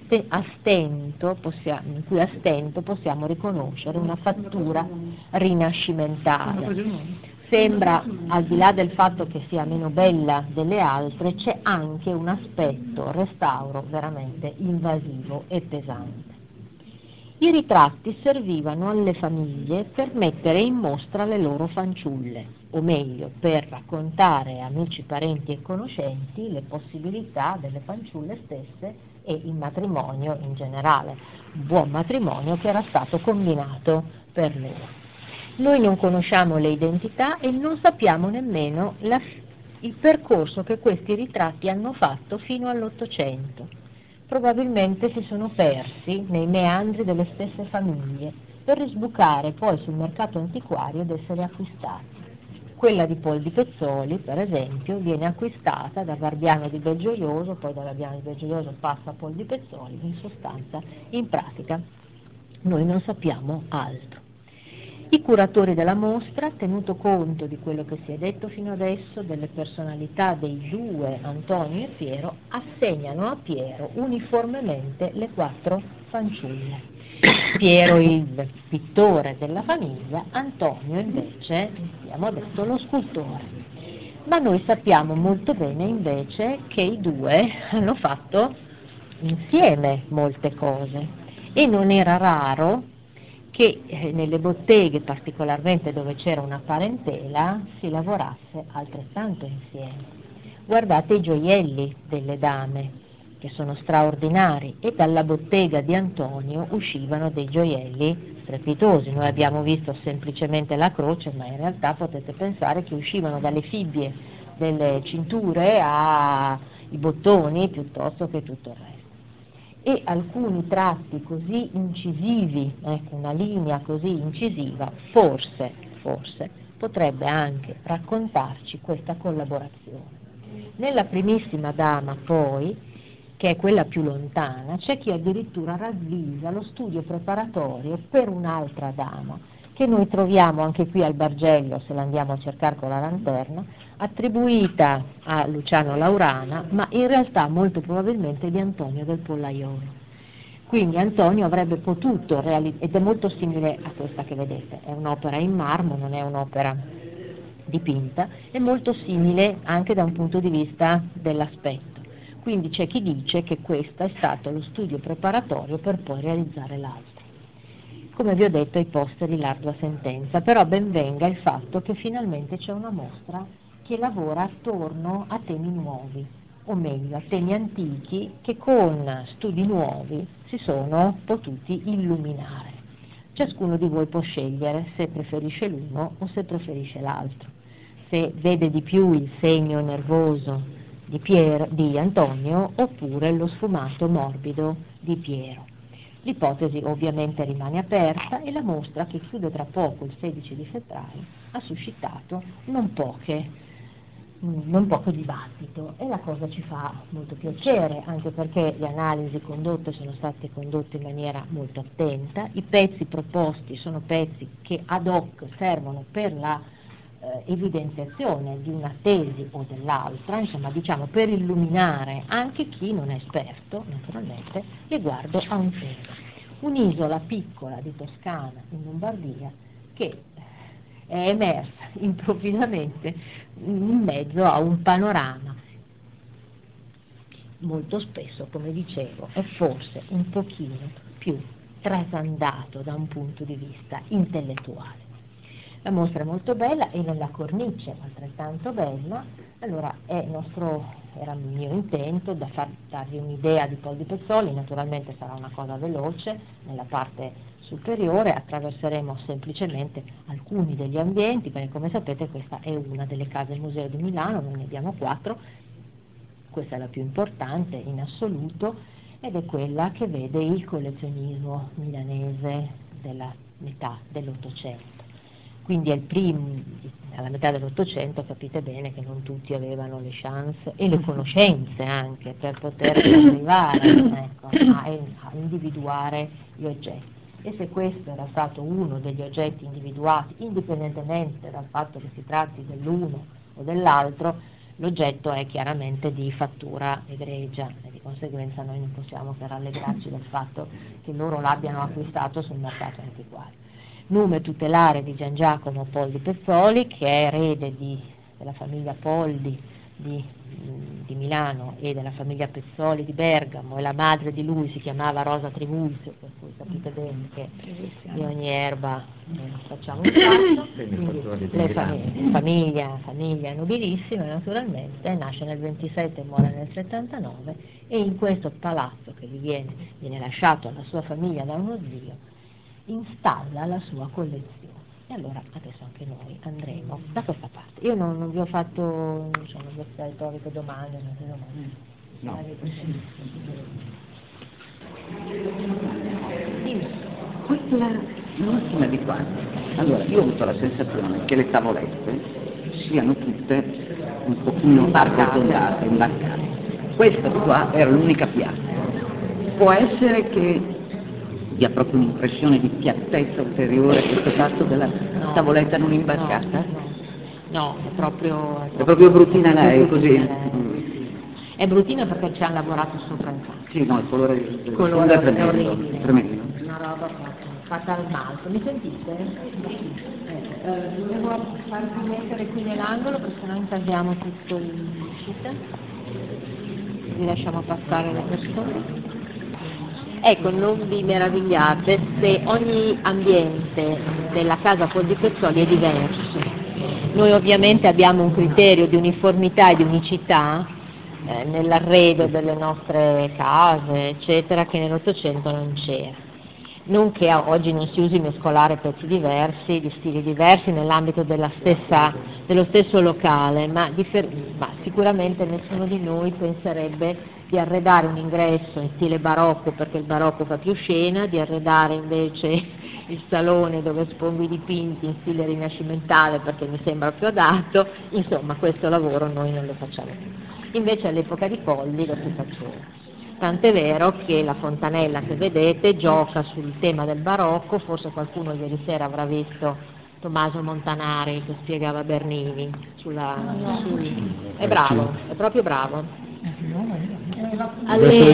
in cui a stento possiamo riconoscere una fattura rinascimentale. Sembra, al di là del fatto che sia meno bella delle altre, c'è anche un aspetto restauro veramente invasivo e pesante. I ritratti servivano alle famiglie per mettere in mostra le loro fanciulle, o meglio, per raccontare a amici, parenti e conoscenti le possibilità delle fanciulle stesse e il matrimonio in generale, un buon matrimonio che era stato combinato per loro. Noi non conosciamo le identità e non sappiamo nemmeno il percorso che questi ritratti hanno fatto fino all'800. Probabilmente si sono persi nei meandri delle stesse famiglie per risbucare poi sul mercato antiquario ed essere acquistati. Quella di Poldi Pezzoli, per esempio, viene acquistata da Barbiano di Belgioioso, poi da Barbiano di Belgioioso passa a Poldi Pezzoli, in sostanza, in pratica, noi non sappiamo altro. I curatori della mostra, tenuto conto di quello che si è detto fino adesso, delle personalità dei due, Antonio e Piero, assegnano a Piero uniformemente le 4 fanciulle. Piero il pittore della famiglia, Antonio invece, abbiamo detto, lo scultore. Ma noi sappiamo molto bene invece che i due hanno fatto insieme molte cose e non era raro che nelle botteghe, particolarmente dove c'era una parentela, si lavorasse altrettanto insieme. Guardate i gioielli delle dame, che sono straordinari, e dalla bottega di Antonio uscivano dei gioielli strepitosi. Noi abbiamo visto semplicemente la croce, ma in realtà potete pensare che uscivano dalle fibbie delle cinture ai bottoni piuttosto che tutto il resto. E alcuni tratti così incisivi, ecco, una linea così incisiva, forse potrebbe anche raccontarci questa collaborazione. Nella primissima dama poi, che è quella più lontana, c'è chi addirittura ravvisa lo studio preparatorio per un'altra dama, che noi troviamo anche qui al Bargello, se la andiamo a cercare con la lanterna, attribuita a Luciano Laurana, ma in realtà molto probabilmente di Antonio del Pollaiolo. Quindi Antonio avrebbe potuto ed è molto simile a questa che vedete, è un'opera in marmo, non è un'opera dipinta, è molto simile anche da un punto di vista dell'aspetto. Quindi c'è chi dice che questo è stato lo studio preparatorio per poi realizzare l'altro. Come vi ho detto, ai posteri l'ardua sentenza, però ben venga il fatto che finalmente c'è una mostra che lavora attorno a temi nuovi, o meglio a temi antichi che con studi nuovi si sono potuti illuminare. Ciascuno di voi può scegliere se preferisce l'uno o se preferisce l'altro, se vede di più il segno nervoso di Antonio oppure lo sfumato morbido di Piero. L'ipotesi ovviamente rimane aperta e la mostra, che chiude tra poco il 16 di febbraio, ha suscitato non poco dibattito, e la cosa ci fa molto piacere, anche perché le analisi condotte sono state condotte in maniera molto attenta, i pezzi proposti sono pezzi che ad hoc servono per la evidenziazione di una tesi o dell'altra, insomma diciamo per illuminare anche chi non è esperto, naturalmente, riguardo a un tema. Un'isola piccola di Toscana in Lombardia che è emersa improvvisamente in mezzo a un panorama molto spesso, come dicevo, è forse un pochino più trasandato da un punto di vista intellettuale. La mostra è molto bella e nella cornice altrettanto bella, allora era il mio intento darvi un'idea di Pol di Pezzoli, naturalmente sarà una cosa veloce, nella parte superiore attraverseremo semplicemente alcuni degli ambienti, perché come sapete questa è una delle case museo di Milano, noi ne abbiamo 4, questa è la più importante in assoluto ed è quella che vede il collezionismo milanese della metà dell'Ottocento. Quindi alla metà dell'Ottocento capite bene che non tutti avevano le chance e le conoscenze anche per poter arrivare a individuare gli oggetti. E se questo era stato uno degli oggetti individuati, indipendentemente dal fatto che si tratti dell'uno o dell'altro, l'oggetto è chiaramente di fattura egregia e di conseguenza noi non possiamo che rallegrarci del fatto che loro l'abbiano acquistato sul mercato antiquario. Nome tutelare di Gian Giacomo Pol di Pezzoli, che è erede della famiglia Poldi di Milano e della famiglia Pezzoli di Bergamo, e la madre di lui si chiamava Rosa Trivulzio, per cui capite bene che di ogni erba facciamo un sacco, quindi famiglia nobilissima naturalmente, nasce nel 27 e muore nel 79, e in questo palazzo che gli viene lasciato alla sua famiglia da uno zio installa la sua collezione. E allora adesso anche noi andremo da questa parte. Io non vi ho fatto, non vi ho fatto avete domande, No. L'ultima di qua. Allora, io ho avuto la sensazione che le tavolette siano tutte un pochino arrotondate, imbarcate. Questa di qua era l'unica piatta. Può essere che dia proprio un'impressione di piattezza ulteriore questo fatto della tavoletta non imbarcata? No, è proprio bruttina lei, così. È bruttina perché ci hanno lavorato sopra in casa. Sì, no, il colore è tremendo. Una roba fatta al malto. Mi sentite? Volevo farvi mettere qui nell'angolo perché sennò intagliamo tutto l'uscita. Vi lasciamo passare le persone. Ecco, non vi meravigliate se ogni ambiente della casa Pol di Pezzoli è diverso. Noi ovviamente abbiamo un criterio di uniformità e di unicità nell'arredo delle nostre case, eccetera, che nell'Ottocento non c'era. non che a oggi non si usi mescolare pezzi diversi, di stili diversi nell'ambito dello stesso locale, ma sicuramente nessuno di noi penserebbe di arredare un ingresso in stile barocco perché il barocco fa più scena, di arredare invece il salone dove espongo i dipinti in stile rinascimentale perché mi sembra più adatto, insomma questo lavoro noi non lo facciamo più. Invece all'epoca di Polli lo si faceva. Tant'è vero che la fontanella che vedete gioca sul tema del barocco, forse qualcuno ieri sera avrà visto Tommaso Montanari che spiegava Bernini, è bravo, è proprio bravo. Alle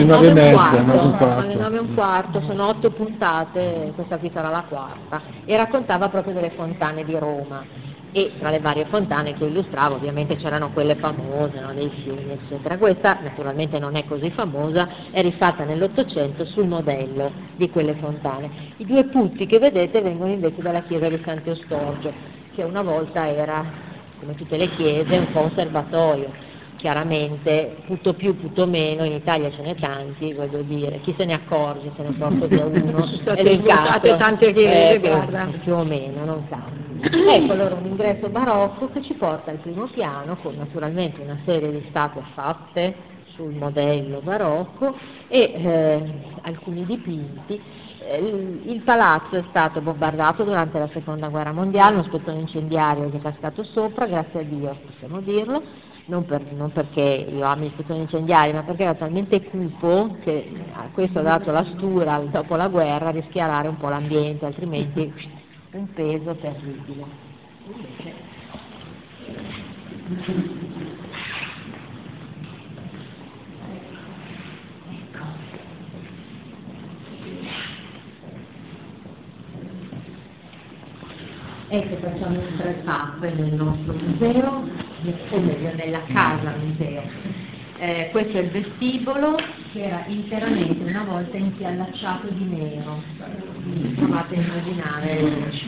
9:15, sono 8 puntate, questa qui sarà la quarta, e raccontava proprio delle fontane di Roma. E tra le varie fontane che illustravo ovviamente c'erano quelle famose, no, dei fiumi eccetera. Questa naturalmente non è così famosa, è rifatta nell'Ottocento sul modello di quelle fontane. I due putti che vedete vengono invece dalla chiesa di Sant'Eustorgio, che una volta era, come tutte le chiese, un conservatorio. Chiaramente, putto più, putto meno, in Italia ce n'è tanti, voglio dire, chi se ne accorge, se ne porta via uno, state svuotate tante chiese, guarda. Più o meno, non cambia. Ecco allora un ingresso barocco che ci porta al primo piano con naturalmente una serie di statue fatte sul modello barocco e alcuni dipinti. Il palazzo è stato bombardato durante la seconda guerra mondiale, uno spezzone incendiario che è cascato sopra, grazie a Dio possiamo dirlo, non perché io ami gli spezzoni incendiari, ma perché era talmente cupo che questo ha dato la stura dopo la guerra a rischiarare un po' l'ambiente, altrimenti un peso terribile. Ecco, facciamo un tre tappe nel nostro museo, o meglio nella casa museo. Questo è il vestibolo che era interamente una volta infiallacciato di nero. Provate a immaginare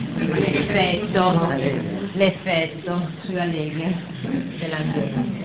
l'effetto sulla lega dell'ambiente.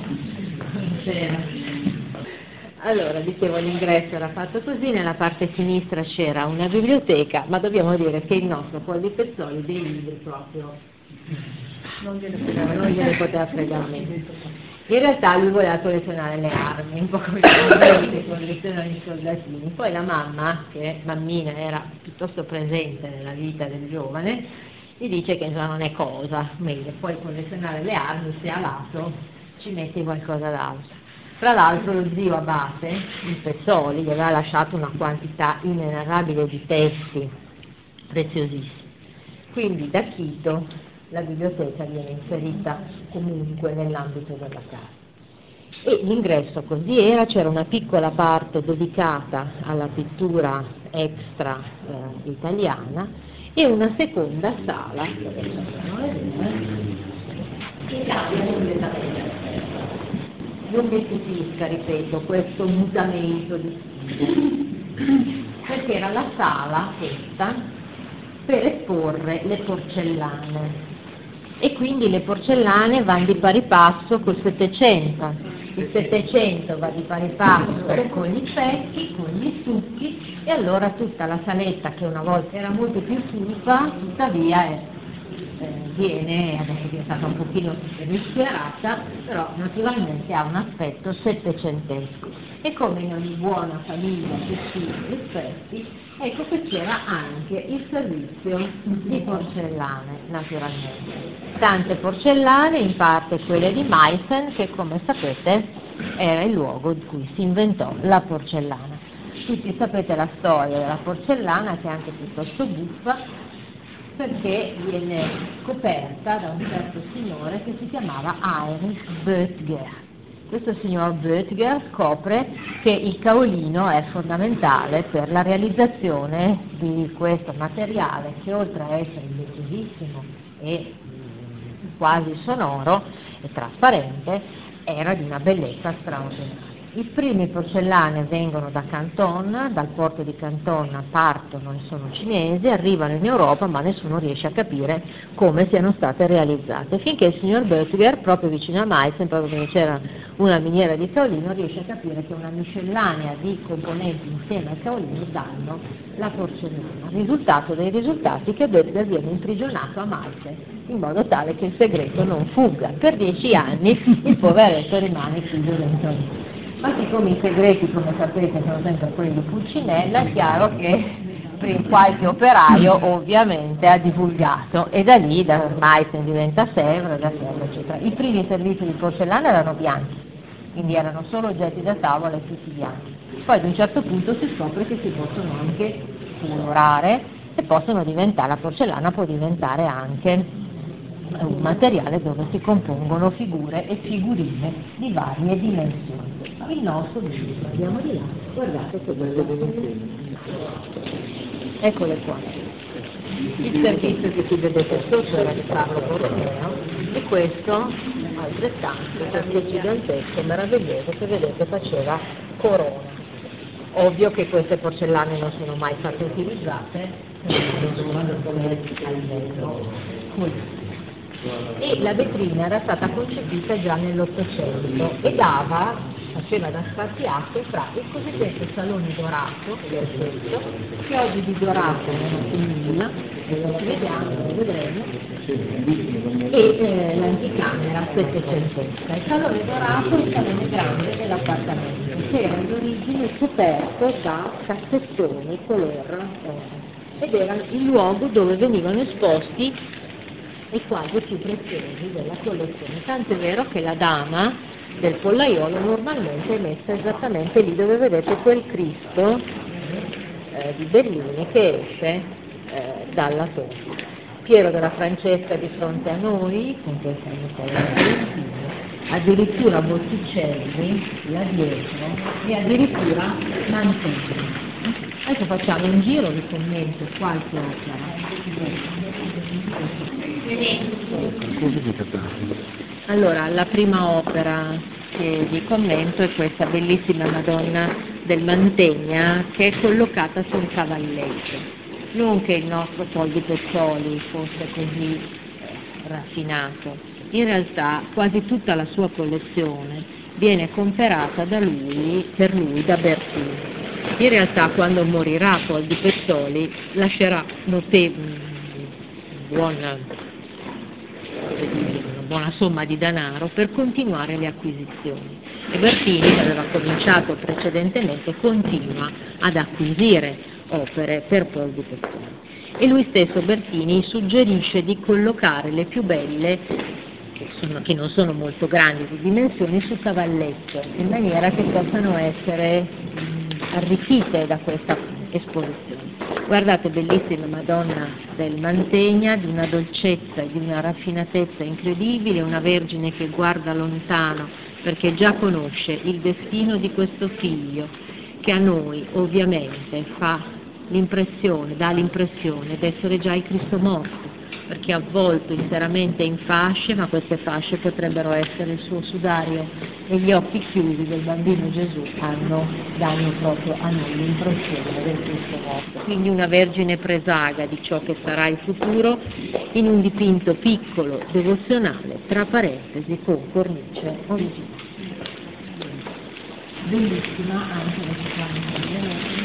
Allora, dicevo, l'ingresso era fatto così, nella parte sinistra c'era una biblioteca, ma dobbiamo dire che il nostro Polli Pezzoli dei libri proprio non gliene poteva fregare meno. In realtà lui voleva collezionare le armi, un po' come i collezionano i soldatini. Poi la mamma, che mammina era piuttosto presente nella vita del giovane, gli dice che insomma non è cosa, meglio puoi collezionare le armi se a lato ci metti qualcosa d'altro. Tra l'altro lo zio Abate, il Pezzoli, gli aveva lasciato una quantità inenarrabile di testi preziosissimi. Quindi da Chito la biblioteca viene inserita comunque nell'ambito della casa. E l'ingresso così era, c'era una piccola parte dedicata alla pittura extra italiana e una seconda sala non mi stupisca, ripeto, questo mutamento di perché era la sala questa per esporre le porcellane e quindi le porcellane vanno di pari passo col Settecento, il Settecento va di pari passo con gli specchi, con gli stucchi e allora tutta la saletta che una volta era molto più cupa tuttavia viene, adesso è diventata un pochino rischiarata, però naturalmente ha un aspetto settecentesco e come in ogni buona famiglia che si rispetti, ecco che c'era anche il servizio di porcellane naturalmente. Tante porcellane, in parte quelle di Meissen, che come sapete era il luogo in cui si inventò la porcellana. Tutti sapete la storia della porcellana che è anche piuttosto buffa, perché viene scoperta da un certo signore che si chiamava Heinrich Böttger. Questo signor Böttger scopre che il caolino è fondamentale per la realizzazione di questo materiale che oltre a essere diffusissimo e quasi sonoro e trasparente era di una bellezza straordinaria. I primi porcellane vengono da Canton, dal porto di Canton partono e sono cinesi, arrivano in Europa ma nessuno riesce a capire come siano state realizzate, finché il signor Böttger, proprio vicino a Meissen, proprio dove c'era una miniera di kaolino, riesce a capire che una miscellanea di componenti insieme al kaolino danno la porcellana. Risultato dei risultati che Böttger viene imprigionato a Meissen, in modo tale che il segreto non fugga. Per 10 anni il poveretto rimane chiuso dentro. Ma siccome i segreti, come sapete, sono sempre quelli di Pulcinella, è chiaro che qualche operaio ovviamente ha divulgato, e da lì, da Meissen diventa Sèvres, da Sèvres eccetera. I primi servizi di porcellana erano bianchi, quindi erano solo oggetti da tavola e tutti bianchi. Poi ad un certo punto si scopre che si possono anche colorare e la porcellana può diventare anche un materiale dove si compongono figure e figurine di varie dimensioni. Il nostro, andiamo di là, guardate che belle dimensioni. Eccole qua. Il servizio che qui vedete sotto era di Carlo Borromeo e questo altrettanto, questo gigantesco, meraviglioso, che vedete faceva corona. Ovvio che queste porcellane non sono mai state utilizzate, e la vetrina era stata concepita già nell'800 e faceva da spaziato fra il cosiddetto salone dorato, che è questo, che oggi di dorato non è più nulla, lo vedremo, e l'anticamera settecentesca. Il salone dorato è il salone grande dell'appartamento, che era in origine coperto da cassettoni color ed era il luogo dove venivano esposti i quadri più preziosi della collezione, tanto è vero che la dama del pollaiolo normalmente è messa esattamente lì dove vedete quel Cristo di Bellini che esce dalla tomba. Piero della Francesca di fronte a noi, con questa Nicola addirittura Botticelli là dietro e addirittura Mantegna. Adesso facciamo un giro di commento qualche opera. Allora, la prima opera che vi commento è questa bellissima Madonna del Mantegna che è collocata su un cavalletto. Non che il nostro Pol di Pezzoli fosse così raffinato, in realtà quasi tutta la sua collezione viene comperata per lui da Bertini. In realtà quando morirà Pol di Pezzoli lascerà una buona somma di denaro per continuare le acquisizioni e Bertini, che aveva cominciato precedentemente, continua ad acquisire opere per Pol di Pezzoli e lui stesso Bertini suggerisce di collocare le più belle che non sono molto grandi di dimensioni su cavalletto in maniera che possano essere arricchite da questa esposizione. Guardate, bellissima Madonna del Mantegna, di una dolcezza e di una raffinatezza incredibile, una Vergine che guarda lontano perché già conosce il destino di questo figlio, che a noi ovviamente dà l'impressione di essere già il Cristo morto, perché è avvolto interamente in fasce, ma queste fasce potrebbero essere il suo sudario e gli occhi chiusi del bambino Gesù danno proprio a noi l'impressione del Cristo morto. Quindi una Vergine presaga di ciò che sarà il futuro in un dipinto piccolo, devozionale, tra parentesi, con cornice originale. Bellissima anche la città.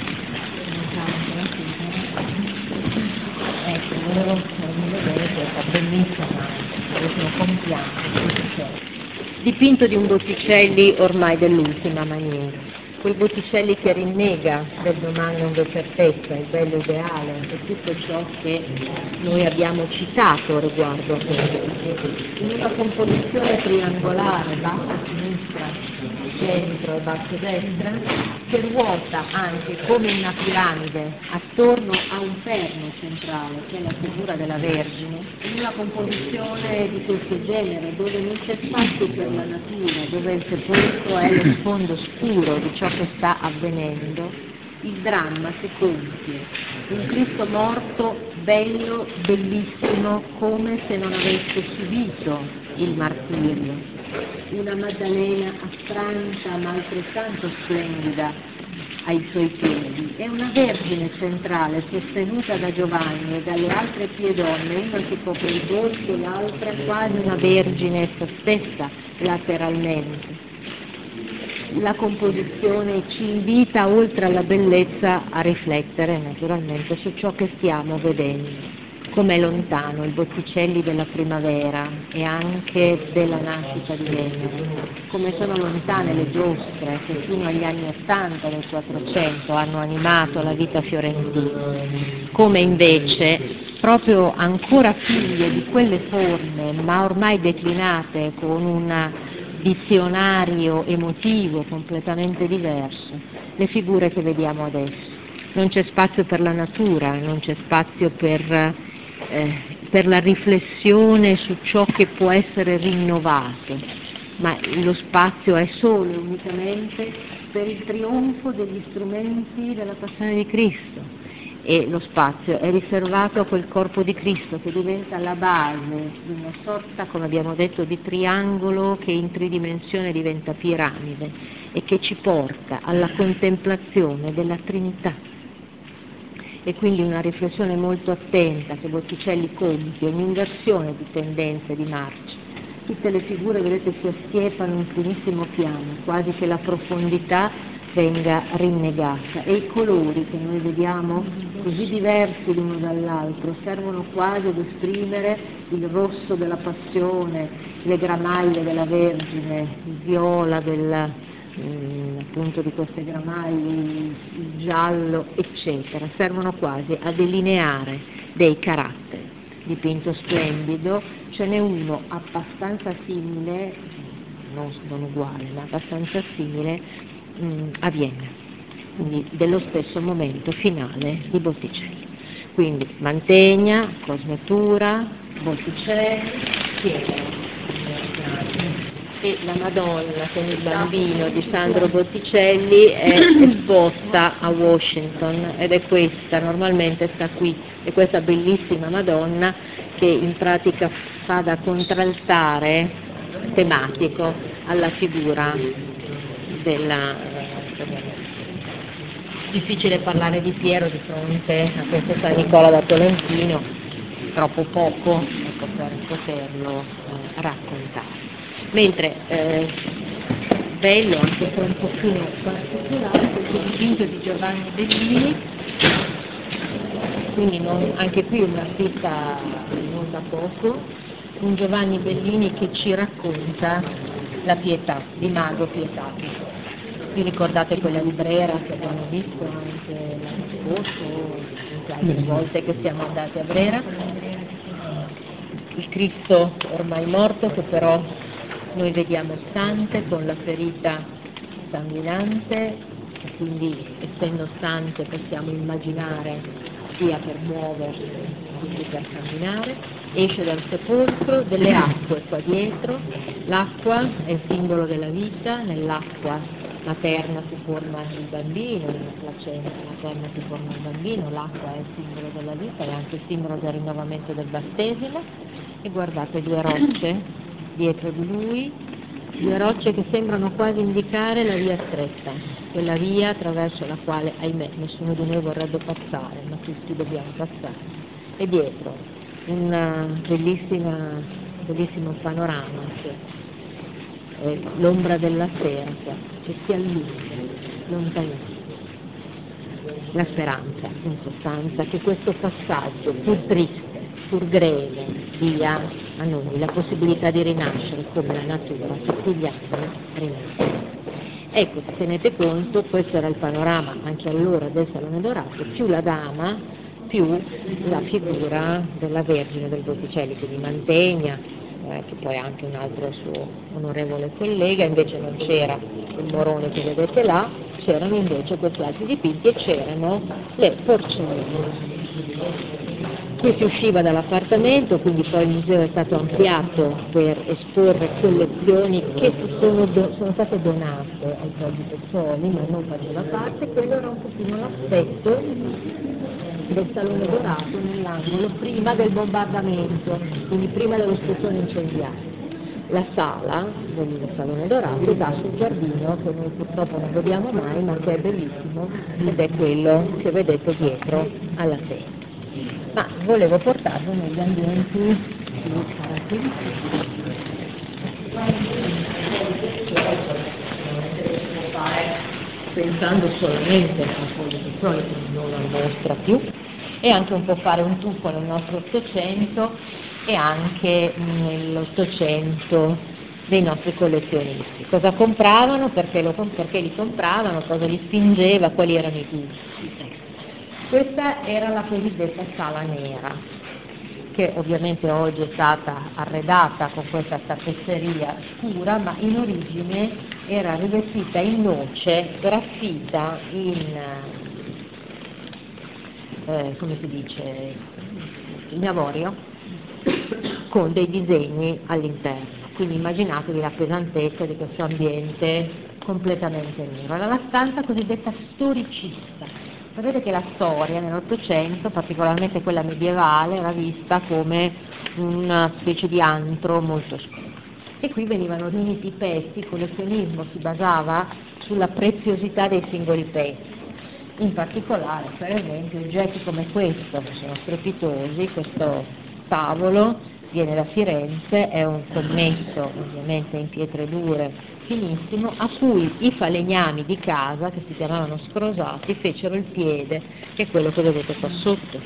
Ecco, volevo farvi vedere questa bellissima, bellissimo compianto, dipinto di un Botticelli ormai dell'ultima maniera. Quel Botticelli che rinnega del domani di certezza, il bello ideale e tutto ciò che noi abbiamo citato riguardo a questo. In una composizione triangolare, basso a sinistra, centro e basso destra, che ruota anche come una piramide attorno a un perno centrale, che è la figura della Vergine, in una composizione di questo genere, dove non c'è spazio per la natura, dove il sepolcro è lo sfondo scuro di ciò che sta avvenendo, il dramma si compie. Un Cristo morto bello, bellissimo, come se non avesse subito il martirio. una Maddalena affranta ma altrettanto splendida ai suoi piedi, e una Vergine centrale sostenuta da Giovanni e dalle altre piedonne, una si copre il volto, l'altra quasi una Vergine essa stessa lateralmente. La composizione ci invita, oltre alla bellezza, a riflettere naturalmente su ciò che stiamo vedendo. Com'è lontano il Botticelli della primavera e anche della nascita di Venere, come sono lontane le giostre che fino agli anni 80 del 400 hanno animato la vita fiorentina, come invece, proprio ancora figlie di quelle forme, ma ormai declinate con un dizionario emotivo completamente diverso, le figure che vediamo adesso. Non c'è spazio per la natura, non c'è spazio per la riflessione su ciò che può essere rinnovato, ma lo spazio è solo e unicamente per il trionfo degli strumenti della passione di Cristo, e lo spazio è riservato a quel corpo di Cristo che diventa la base di una sorta, come abbiamo detto, di triangolo che in tridimensione diventa piramide e che ci porta alla contemplazione della Trinità. E quindi una riflessione molto attenta che Botticelli compie, un'inversione di tendenze, di marcia. Tutte le figure, vedete, si assiepano in primissimo piano, quasi che la profondità venga rinnegata, e i colori che noi vediamo così diversi l'uno dall'altro servono quasi ad esprimere il rosso della passione, le gramaglie della Vergine, il viola appunto di queste gramaglie, il giallo, eccetera, servono quasi a delineare dei caratteri. Dipinto splendido, ce n'è uno abbastanza simile, non uguale, ma abbastanza simile a Vienna, quindi dello stesso momento finale di Botticelli. Quindi Mantegna, Cosmetura, Botticelli, Piero e la Madonna con il bambino di Sandro Botticelli è esposta a Washington, ed è questa, normalmente sta qui, è questa bellissima Madonna che in pratica fa da contraltare tematico alla figura difficile parlare di Piero di fronte a questo San Nicola da Tolentino, troppo poco per poterlo raccontare. Mentre bello, anche per un pochino particolare, questo dipinto di Giovanni Bellini, quindi anche qui un artista non da poco, un Giovanni Bellini che ci racconta la pietà, di Mago Pietatico. Vi ricordate quella di Brera che abbiamo visto anche l'anno scorso, anche altre volte che siamo andati a Brera? Il Cristo ormai morto che però noi vediamo stante, con la ferita sanguinante, e quindi essendo stante possiamo immaginare sia per muoversi che per camminare. Esce dal sepolcro, delle acque qua dietro, l'acqua è il simbolo della vita, nell'acqua materna si forma il bambino, nella placenta materna si forma il bambino, l'acqua è il simbolo della vita, è anche il simbolo del rinnovamento del battesimo. E guardate due rocce dietro di lui, due rocce che sembrano quasi indicare la via stretta, quella via attraverso la quale, ahimè, nessuno di noi vorrebbe passare, ma tutti dobbiamo passare. E dietro un bellissimo panorama, che è l'ombra della sera che si allunga lontanissimo. La speranza, in sostanza, che questo passaggio, pur triste, pur greve, dia a noi la possibilità di rinascere come la natura tutti gli anni rinasce. Ecco, tenete conto, questo era il panorama anche allora del Salone Dorato, più la dama, più la figura della Vergine del Botticelli, quindi Mantegna, che poi è anche un altro suo onorevole collega, invece non c'era il Morone che vedete là, c'erano invece questi altri dipinti e c'erano le porcellane. Qui si usciva dall'appartamento, quindi poi il museo è stato ampliato per esporre collezioni che sono state donate ai Prodi Pezzoli, ma non faceva parte. Quello era un pochino l'aspetto del Salone Dorato nell'angolo prima del bombardamento, quindi prima dell'esplosione incendiaria. La sala del Salone Dorato dà sul giardino che noi purtroppo non vediamo mai, ma che è bellissimo, ed è quello che vedete dietro alla tenda. Ma volevo portarvi negli ambienti più caratteristici. Pensando solamente al Poli di Pezzoli, che non la mostra più, e anche un po' fare un tuffo nel nostro Ottocento e anche nell'Ottocento dei nostri collezionisti. Cosa compravano, perché li compravano, cosa li spingeva, quali erano i gusti. Questa era la cosiddetta sala nera, che ovviamente oggi è stata arredata con questa tappezzeria scura, ma in origine era rivestita in noce, graffita come si dice, in avorio, con dei disegni all'interno. Quindi immaginatevi la pesantezza di questo ambiente completamente nero. Era la stanza cosiddetta storicista. Sapete che la storia nell'Ottocento, particolarmente quella medievale, era vista come una specie di antro molto scuro. E qui venivano riuniti i pezzi, il collezionismo si basava sulla preziosità dei singoli pezzi. In particolare, per esempio, oggetti come questo, che sono strepitosi, questo tavolo viene da Firenze, è un commesso ovviamente in pietre dure, finissimo, a cui i falegnami di casa, che si chiamavano scrosati, fecero il piede, che è quello che vedete qua sotto.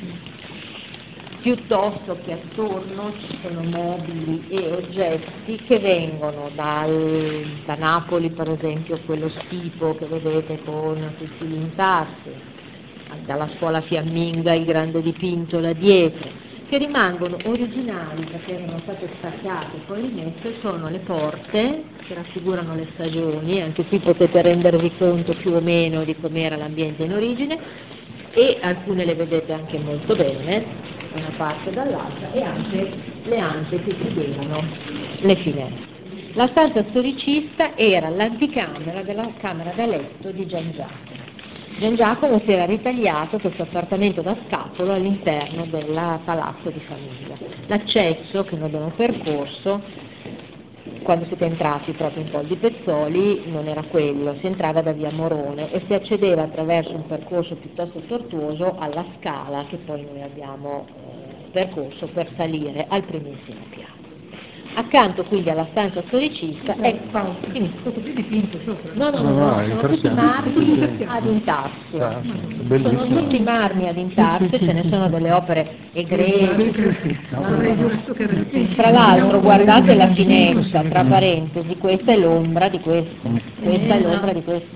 Piuttosto che attorno ci sono mobili e oggetti che vengono da Napoli, per esempio quello stipo che vedete con tutti gli intarsi, dalla scuola fiamminga il grande dipinto là dietro, che rimangono originali perché erano state staccate e poi rimesse. Sono le porte che raffigurano le stagioni, anche qui potete rendervi conto più o meno di com'era l'ambiente in origine, e alcune le vedete anche molto bene, da una parte e dall'altra, e anche le ante che chiudevano le finestre. La stanza storicista era l'anticamera della camera da letto di Gian Giacomo. Gian Giacomo si era ritagliato questo appartamento da scapolo all'interno del palazzo di famiglia. L'accesso che noi abbiamo percorso, quando siete entrati proprio in Pol di Pezzoli, non era quello, si entrava da via Morone e si accedeva attraverso un percorso piuttosto tortuoso alla scala che poi noi abbiamo percorso per salire al primissimo piano. Accanto quindi alla stanza storicista è questo più dipinto sopra. No, sono tutti marmi ad intarsi. Sono tutti marmi ad intarsi, ce ne sono delle opere egregi. Tra l'altro guardate la finestra, tra parentesi, questa è l'ombra di questa, questa è l'ombra di questa.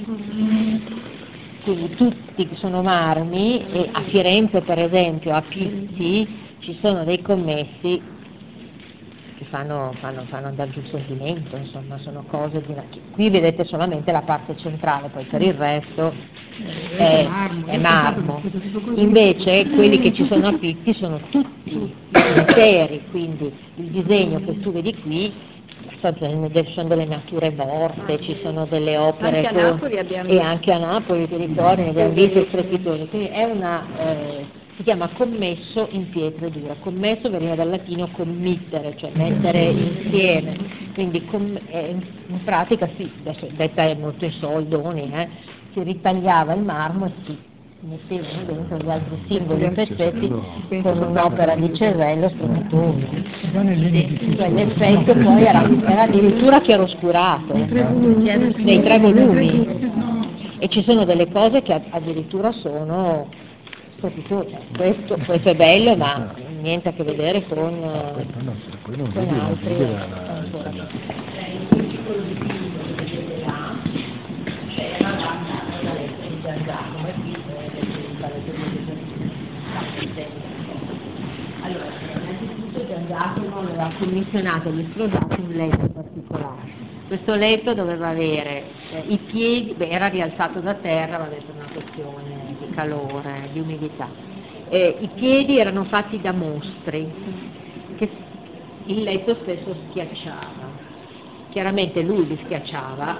Quindi tutti sono marmi, e a Firenze per esempio, a Pitti, ci sono dei commessi che fanno andare giù il sentimento, insomma, sono cose di... Qui vedete solamente la parte centrale, poi per il resto è marmo. Invece quelli che ci sono a Pitti sono tutti interi, quindi il disegno che tu vedi qui sono delle nature morte, ci sono delle opere anche a Napoli e anche a Napoli, ti ricordi, ne abbiamo visto strepitosi, quindi è una... si chiama commesso in pietre dure. Commesso veniva dal latino committere, cioè mettere insieme, quindi in pratica sì, adesso detta è molto in soldoni, si ritagliava il marmo e si mettevano dentro gli altri singoli pezzetti con un'opera di cesello strepitosa. Cioè, l'effetto poi era addirittura chiaroscurato nei 3 volumi, e ci sono delle cose che addirittura sono questo è bello, ma niente a che vedere con altri ancora. Il piccolo dipinto che vedete là c'era la lettera di Gian Giacomo, e qui allora, innanzitutto Gian Giacomo aveva commissionato agli scrosati un letto particolare. Questo letto doveva avere i piedi, era rialzato da terra, ma per una questione di calore, di umidità. I piedi erano fatti da mostri, che il letto stesso schiacciava. Chiaramente lui li schiacciava,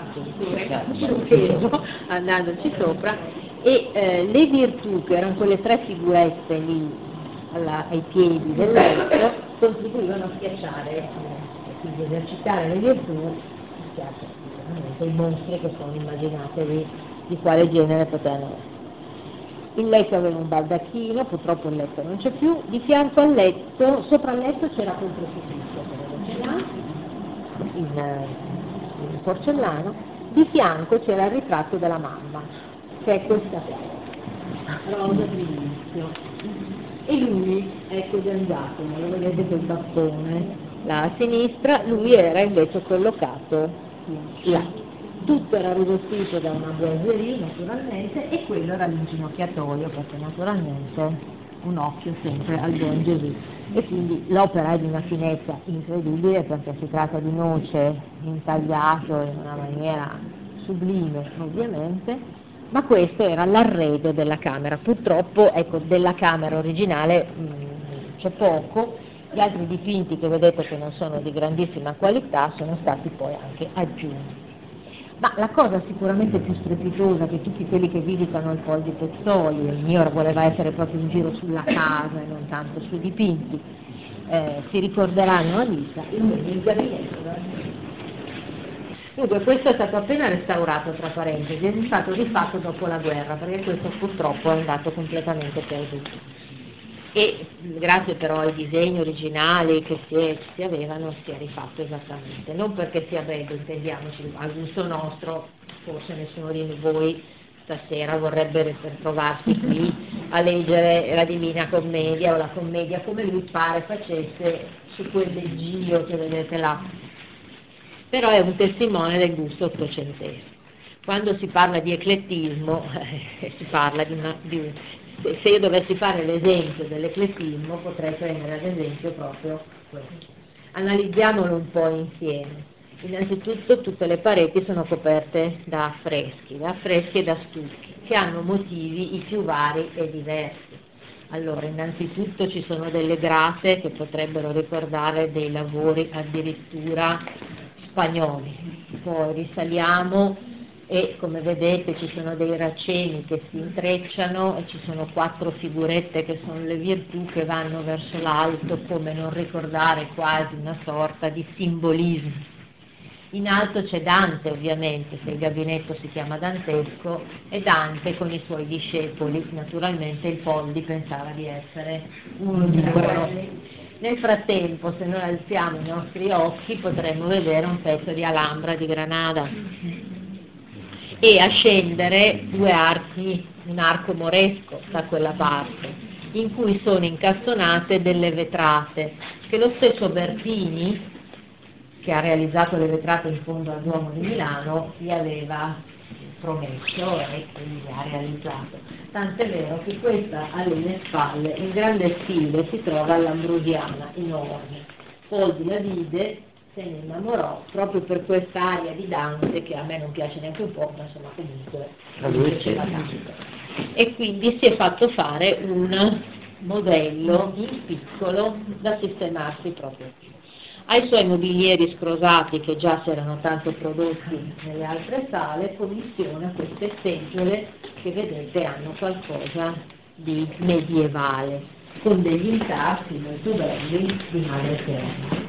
andandoci sopra, e le virtù, che erano quelle 3 figurette lì ai piedi del letto, contribuivano a schiacciare quindi esercitare le virtù, si schiaccia sicuramente i mostri che sono, immaginatevi di quale genere potevano essere. Il letto aveva un baldacchino, purtroppo il letto non c'è più, di fianco al letto, sopra il letto c'era quel crocifisso che vedete là, in porcellano, di fianco c'era il ritratto della mamma, che è questa qua, rosa bellissimo. E lui, ecco Gian Giacomo, lo vedete col baffone, là a sinistra, lui era invece collocato là. Tutto era rivestito da una boiserie naturalmente e quello era l'inginocchiatoio, perché naturalmente un occhio sempre al buon Gesù. E quindi l'opera è di una finezza incredibile, perché si tratta di noce intagliato in una maniera sublime ovviamente, ma questo era l'arredo della camera. Purtroppo, ecco, della camera originale c'è poco, gli altri dipinti che vedete che non sono di grandissima qualità sono stati poi anche aggiunti. Ma la cosa sicuramente più strepitosa che tutti quelli che visitano il Pol di Pezzoli, il mio voleva essere proprio un giro sulla casa e non tanto sui dipinti, si ricorderanno a vita, il gabinetto. Dunque, questo è stato appena restaurato, tra parentesi, è stato rifatto dopo la guerra, perché questo purtroppo è andato completamente perduto. E grazie però ai disegni originali che si avevano, si è rifatto esattamente, non perché sia bello, intendiamoci, al gusto nostro, forse nessuno di voi stasera vorrebbe trovarsi qui a leggere la Divina Commedia o la Commedia come lui pare facesse su quel leggio che vedete là, però è un testimone del gusto ottocentesco. Quando si parla di eclettismo si parla se io dovessi fare l'esempio dell'eclettismo potrei prendere ad esempio proprio questo. Analizziamolo un po' insieme. Innanzitutto tutte le pareti sono coperte da affreschi e da stucchi, che hanno motivi i più vari e diversi. Allora, innanzitutto ci sono delle grate che potrebbero ricordare dei lavori addirittura spagnoli, poi risaliamo e come vedete ci sono dei racemi che si intrecciano e ci sono 4 figurette che sono le virtù che vanno verso l'alto, come non ricordare quasi una sorta di simbolismo. In alto c'è Dante, ovviamente, se il gabinetto si chiama dantesco, e Dante con i suoi discepoli. Naturalmente il Poldi pensava di essere uno di loro. Nel frattempo, se noi alziamo i nostri occhi, potremmo vedere un pezzo di Alhambra di Granada e a scendere 2 archi, un arco moresco da quella parte, in cui sono incastonate delle vetrate che lo stesso Bertini, che ha realizzato le vetrate in fondo al Duomo di Milano, gli aveva promesso e quindi le ha realizzato. Tant'è vero che questa alle spalle, in grande stile, si trova all'Ambrosiana, enorme. Poldi la vide, se ne innamorò proprio per questa aria di Dante che a me non piace neanche un po', ma insomma comunque mi piaceva tanto. E quindi si è fatto fare un modello in piccolo da sistemarsi proprio qui. Ai suoi mobilieri scrosati che già si erano tanto prodotti nelle altre sale, commissiona queste seggiole che vedete hanno qualcosa di medievale, con degli incassi molto belli di madre terra.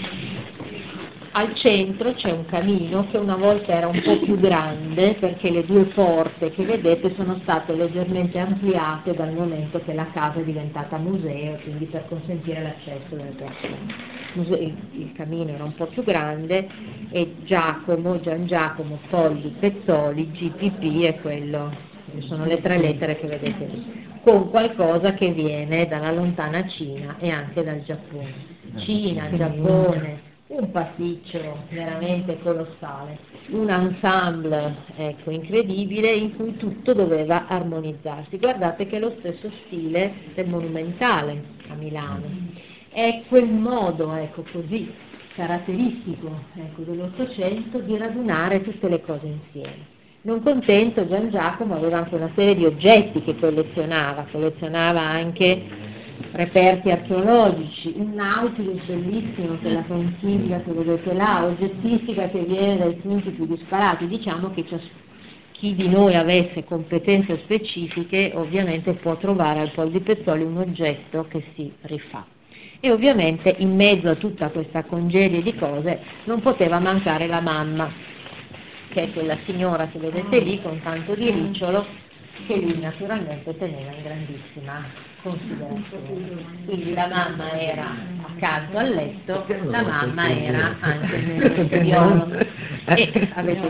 Al centro c'è un camino che una volta era un po' più grande perché le 2 porte che vedete sono state leggermente ampliate dal momento che la casa è diventata museo, quindi per consentire l'accesso delle persone. Il camino era un po' più grande e Gian Giacomo Poldi Pezzoli, GPP è quello, sono le 3 lettere che vedete lì, con qualcosa che viene dalla lontana Cina e anche dal Giappone. Cina, Giappone, un pasticcio veramente colossale, un ensemble incredibile in cui tutto doveva armonizzarsi. Guardate che è lo stesso stile del Monumentale a Milano, è quel modo così caratteristico dell'Ottocento di radunare tutte le cose insieme. Non contento, Gian Giacomo aveva anche una serie di oggetti che collezionava anche reperti archeologici, un Nautilus bellissimo che la consiglia, che vedete là, oggettistica che viene dai punti più disparati. Diciamo che chi di noi avesse competenze specifiche ovviamente può trovare al Pol di Pezzoli un oggetto che si rifà. E ovviamente in mezzo a tutta questa congerie di cose non poteva mancare la mamma, che è quella signora che vedete lì con tanto di ricciolo, che lui naturalmente teneva in grandissima considerazione. Quindi la mamma era accanto al letto, la mamma era anche nel studiolo. E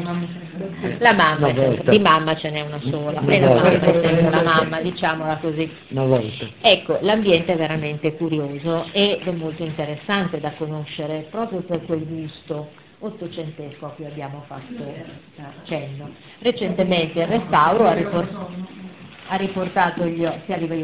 la mamma, di mamma ce n'è una sola, e la mamma è sempre la mamma, diciamola così. Una volta. Ecco, l'ambiente è veramente curioso ed è molto interessante da conoscere proprio per quel gusto ottocentesco a cui abbiamo fatto cenno. Recentemente il restauro ha riportato gli ori,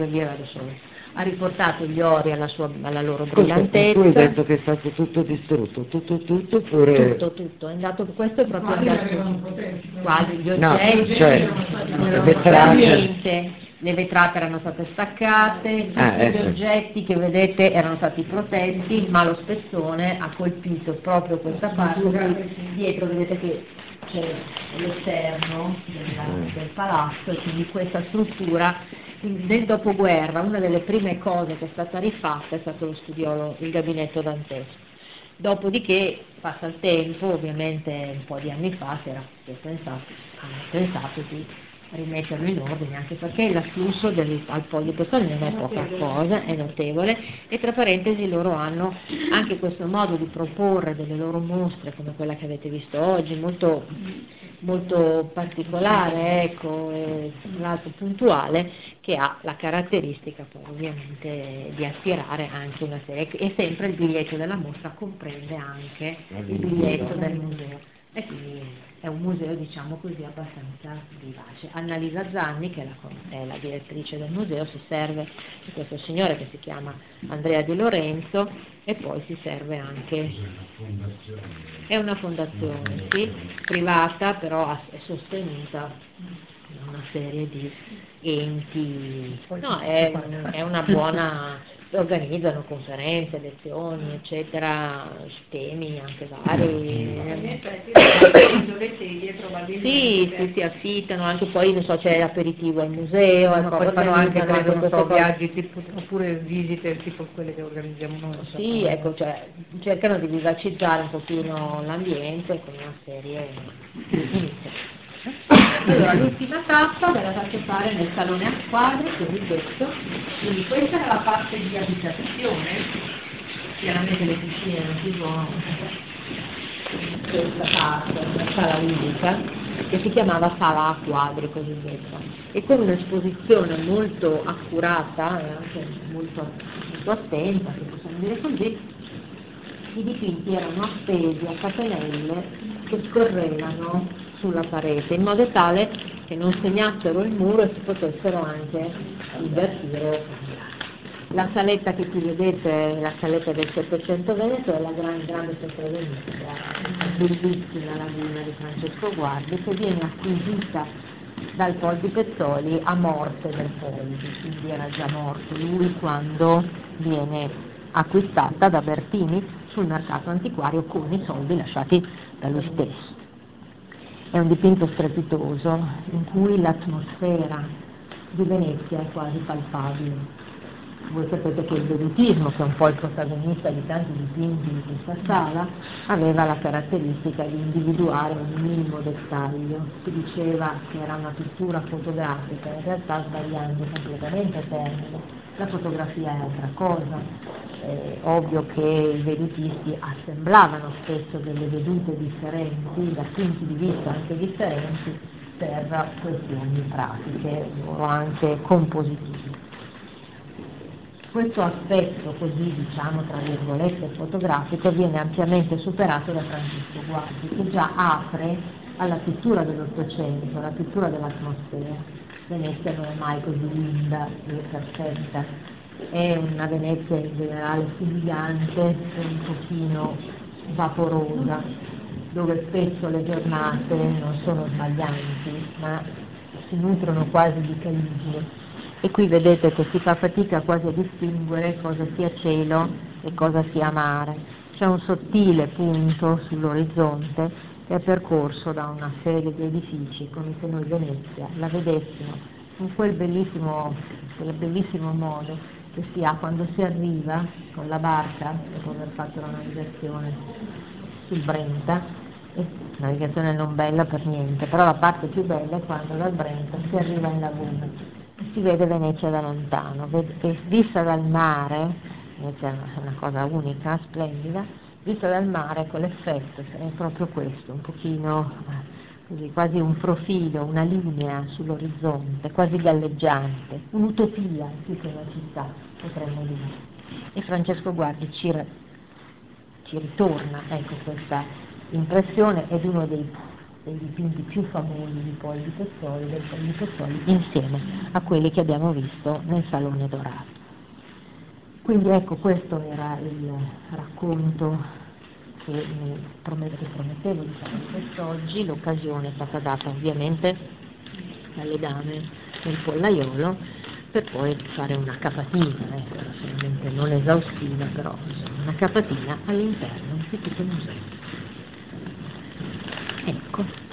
ha riportato gli ori alla loro brillantezza. Tu hai detto che è stato tutto distrutto, tutto oppure... Tutto, è andato, questo è proprio andato quasi gli No, oggetti, cioè, le vetrate. Le vetrate erano state staccate, tutti ecco. gli oggetti che vedete erano stati protetti, ma lo spezzone ha colpito proprio questa parte. Dietro vedete che c'è l'esterno del palazzo, e quindi questa struttura. Nel dopoguerra una delle prime cose che è stata rifatta è stato lo studiolo, il gabinetto dantesco. Dopodiché passa il tempo, ovviamente un po' di anni fa hanno pensato di rimetterlo in ordine, anche perché l'afflusso al Pol di Pezzoli non è poca cosa, è notevole, e tra parentesi loro hanno anche questo modo di proporre delle loro mostre come quella che avete visto oggi, molto, molto particolare, ecco, e tra l'altro puntuale, che ha la caratteristica poi ovviamente di attirare anche una serie, e sempre il biglietto della mostra comprende anche il biglietto del museo. E quindi è un museo, diciamo così, abbastanza vivace. Annalisa Zanni, che è la direttrice del museo, si serve di questo signore che si chiama Andrea Di Lorenzo, e poi si serve anche... È una fondazione, sì, privata, però è sostenuta da una serie di enti. No, è una buona... organizzano conferenze, lezioni, eccetera, temi anche vari. Sì, si affittano, anche poi non so, c'è l'aperitivo al museo, poi fanno anche queste viaggi tipo, oppure visite tipo quelle che organizziamo noi. Sì, ecco, cioè, cercano di vivacizzare un pochino l'ambiente con una serie di iniziative. Allora, l'ultima tappa ve la faccio fare nel salone a quadri, cosiddetto, quindi questa è la parte di abitazione, chiaramente le cucine non ci sono, questa parte, la sala unica, che si chiamava sala a quadri cosiddetta, e con un'esposizione molto accurata e anche molto attenta, se possiamo dire così. I dipinti erano appesi a catenelle che scorrevano sulla parete, in modo tale che non segnassero il muro e si potessero anche invertire o cambiare. La saletta che qui vedete è la saletta del Settecento Veneto, è la grande Sacra Venezia, bellissima laguna di Francesco Guardi, che viene acquisita dal Pol di Pezzoli a morte del Poldi, quindi era già morto lui quando viene acquistata da Bertini sul mercato antiquario con i soldi lasciati da lui stesso. È un dipinto strepitoso in cui l'atmosfera di Venezia è quasi palpabile. Voi sapete che il vedutismo, che è un po' il protagonista di tanti dipinti di questa sala, aveva la caratteristica di individuare un minimo dettaglio. Si diceva che era una pittura fotografica, in realtà sbagliando completamente il termine. La fotografia è altra cosa. È ovvio che i vedutisti assemblavano spesso delle vedute differenti, da punti di vista anche differenti, per questioni pratiche o anche compositive. Questo aspetto così, diciamo, tra virgolette, fotografico viene ampiamente superato da Francesco Guardi, che già apre alla pittura dell'Ottocento, alla pittura dell'atmosfera. Venezia non è mai così linda e perfetta, è una Venezia in generale fuligante e un pochino vaporosa, dove spesso le giornate non sono sbaglianti, ma si nutrono quasi di caligine. E qui vedete che si fa fatica quasi a distinguere cosa sia cielo e cosa sia mare. C'è un sottile punto sull'orizzonte che è percorso da una serie di edifici, come se noi Venezia la vedessimo in quel bellissimo modo che si ha quando si arriva con la barca, dopo aver fatto la navigazione sul Brenta, navigazione non bella per niente, però la parte più bella è quando dal Brenta si arriva in laguna e si vede Venezia da lontano, vista dal mare. Venezia è una cosa unica, splendida, vista dal mare quell'effetto è proprio questo, un pochino così, quasi un profilo, una linea sull'orizzonte, quasi galleggiante, un'utopia più che una città, potremmo dire. E Francesco Guardi ci ritorna, ecco, questa impressione, ed uno dei dipinti più famosi del Pol di Pezzoli, insieme a quelli che abbiamo visto nel Salone Dorato. Quindi ecco, questo era il racconto che promettevo di fare quest'oggi. L'occasione è stata data ovviamente dalle dame del pollaiolo per poi fare una capatina, solamente non esaustiva, però una capatina all'interno di tutto il museo. Ecco.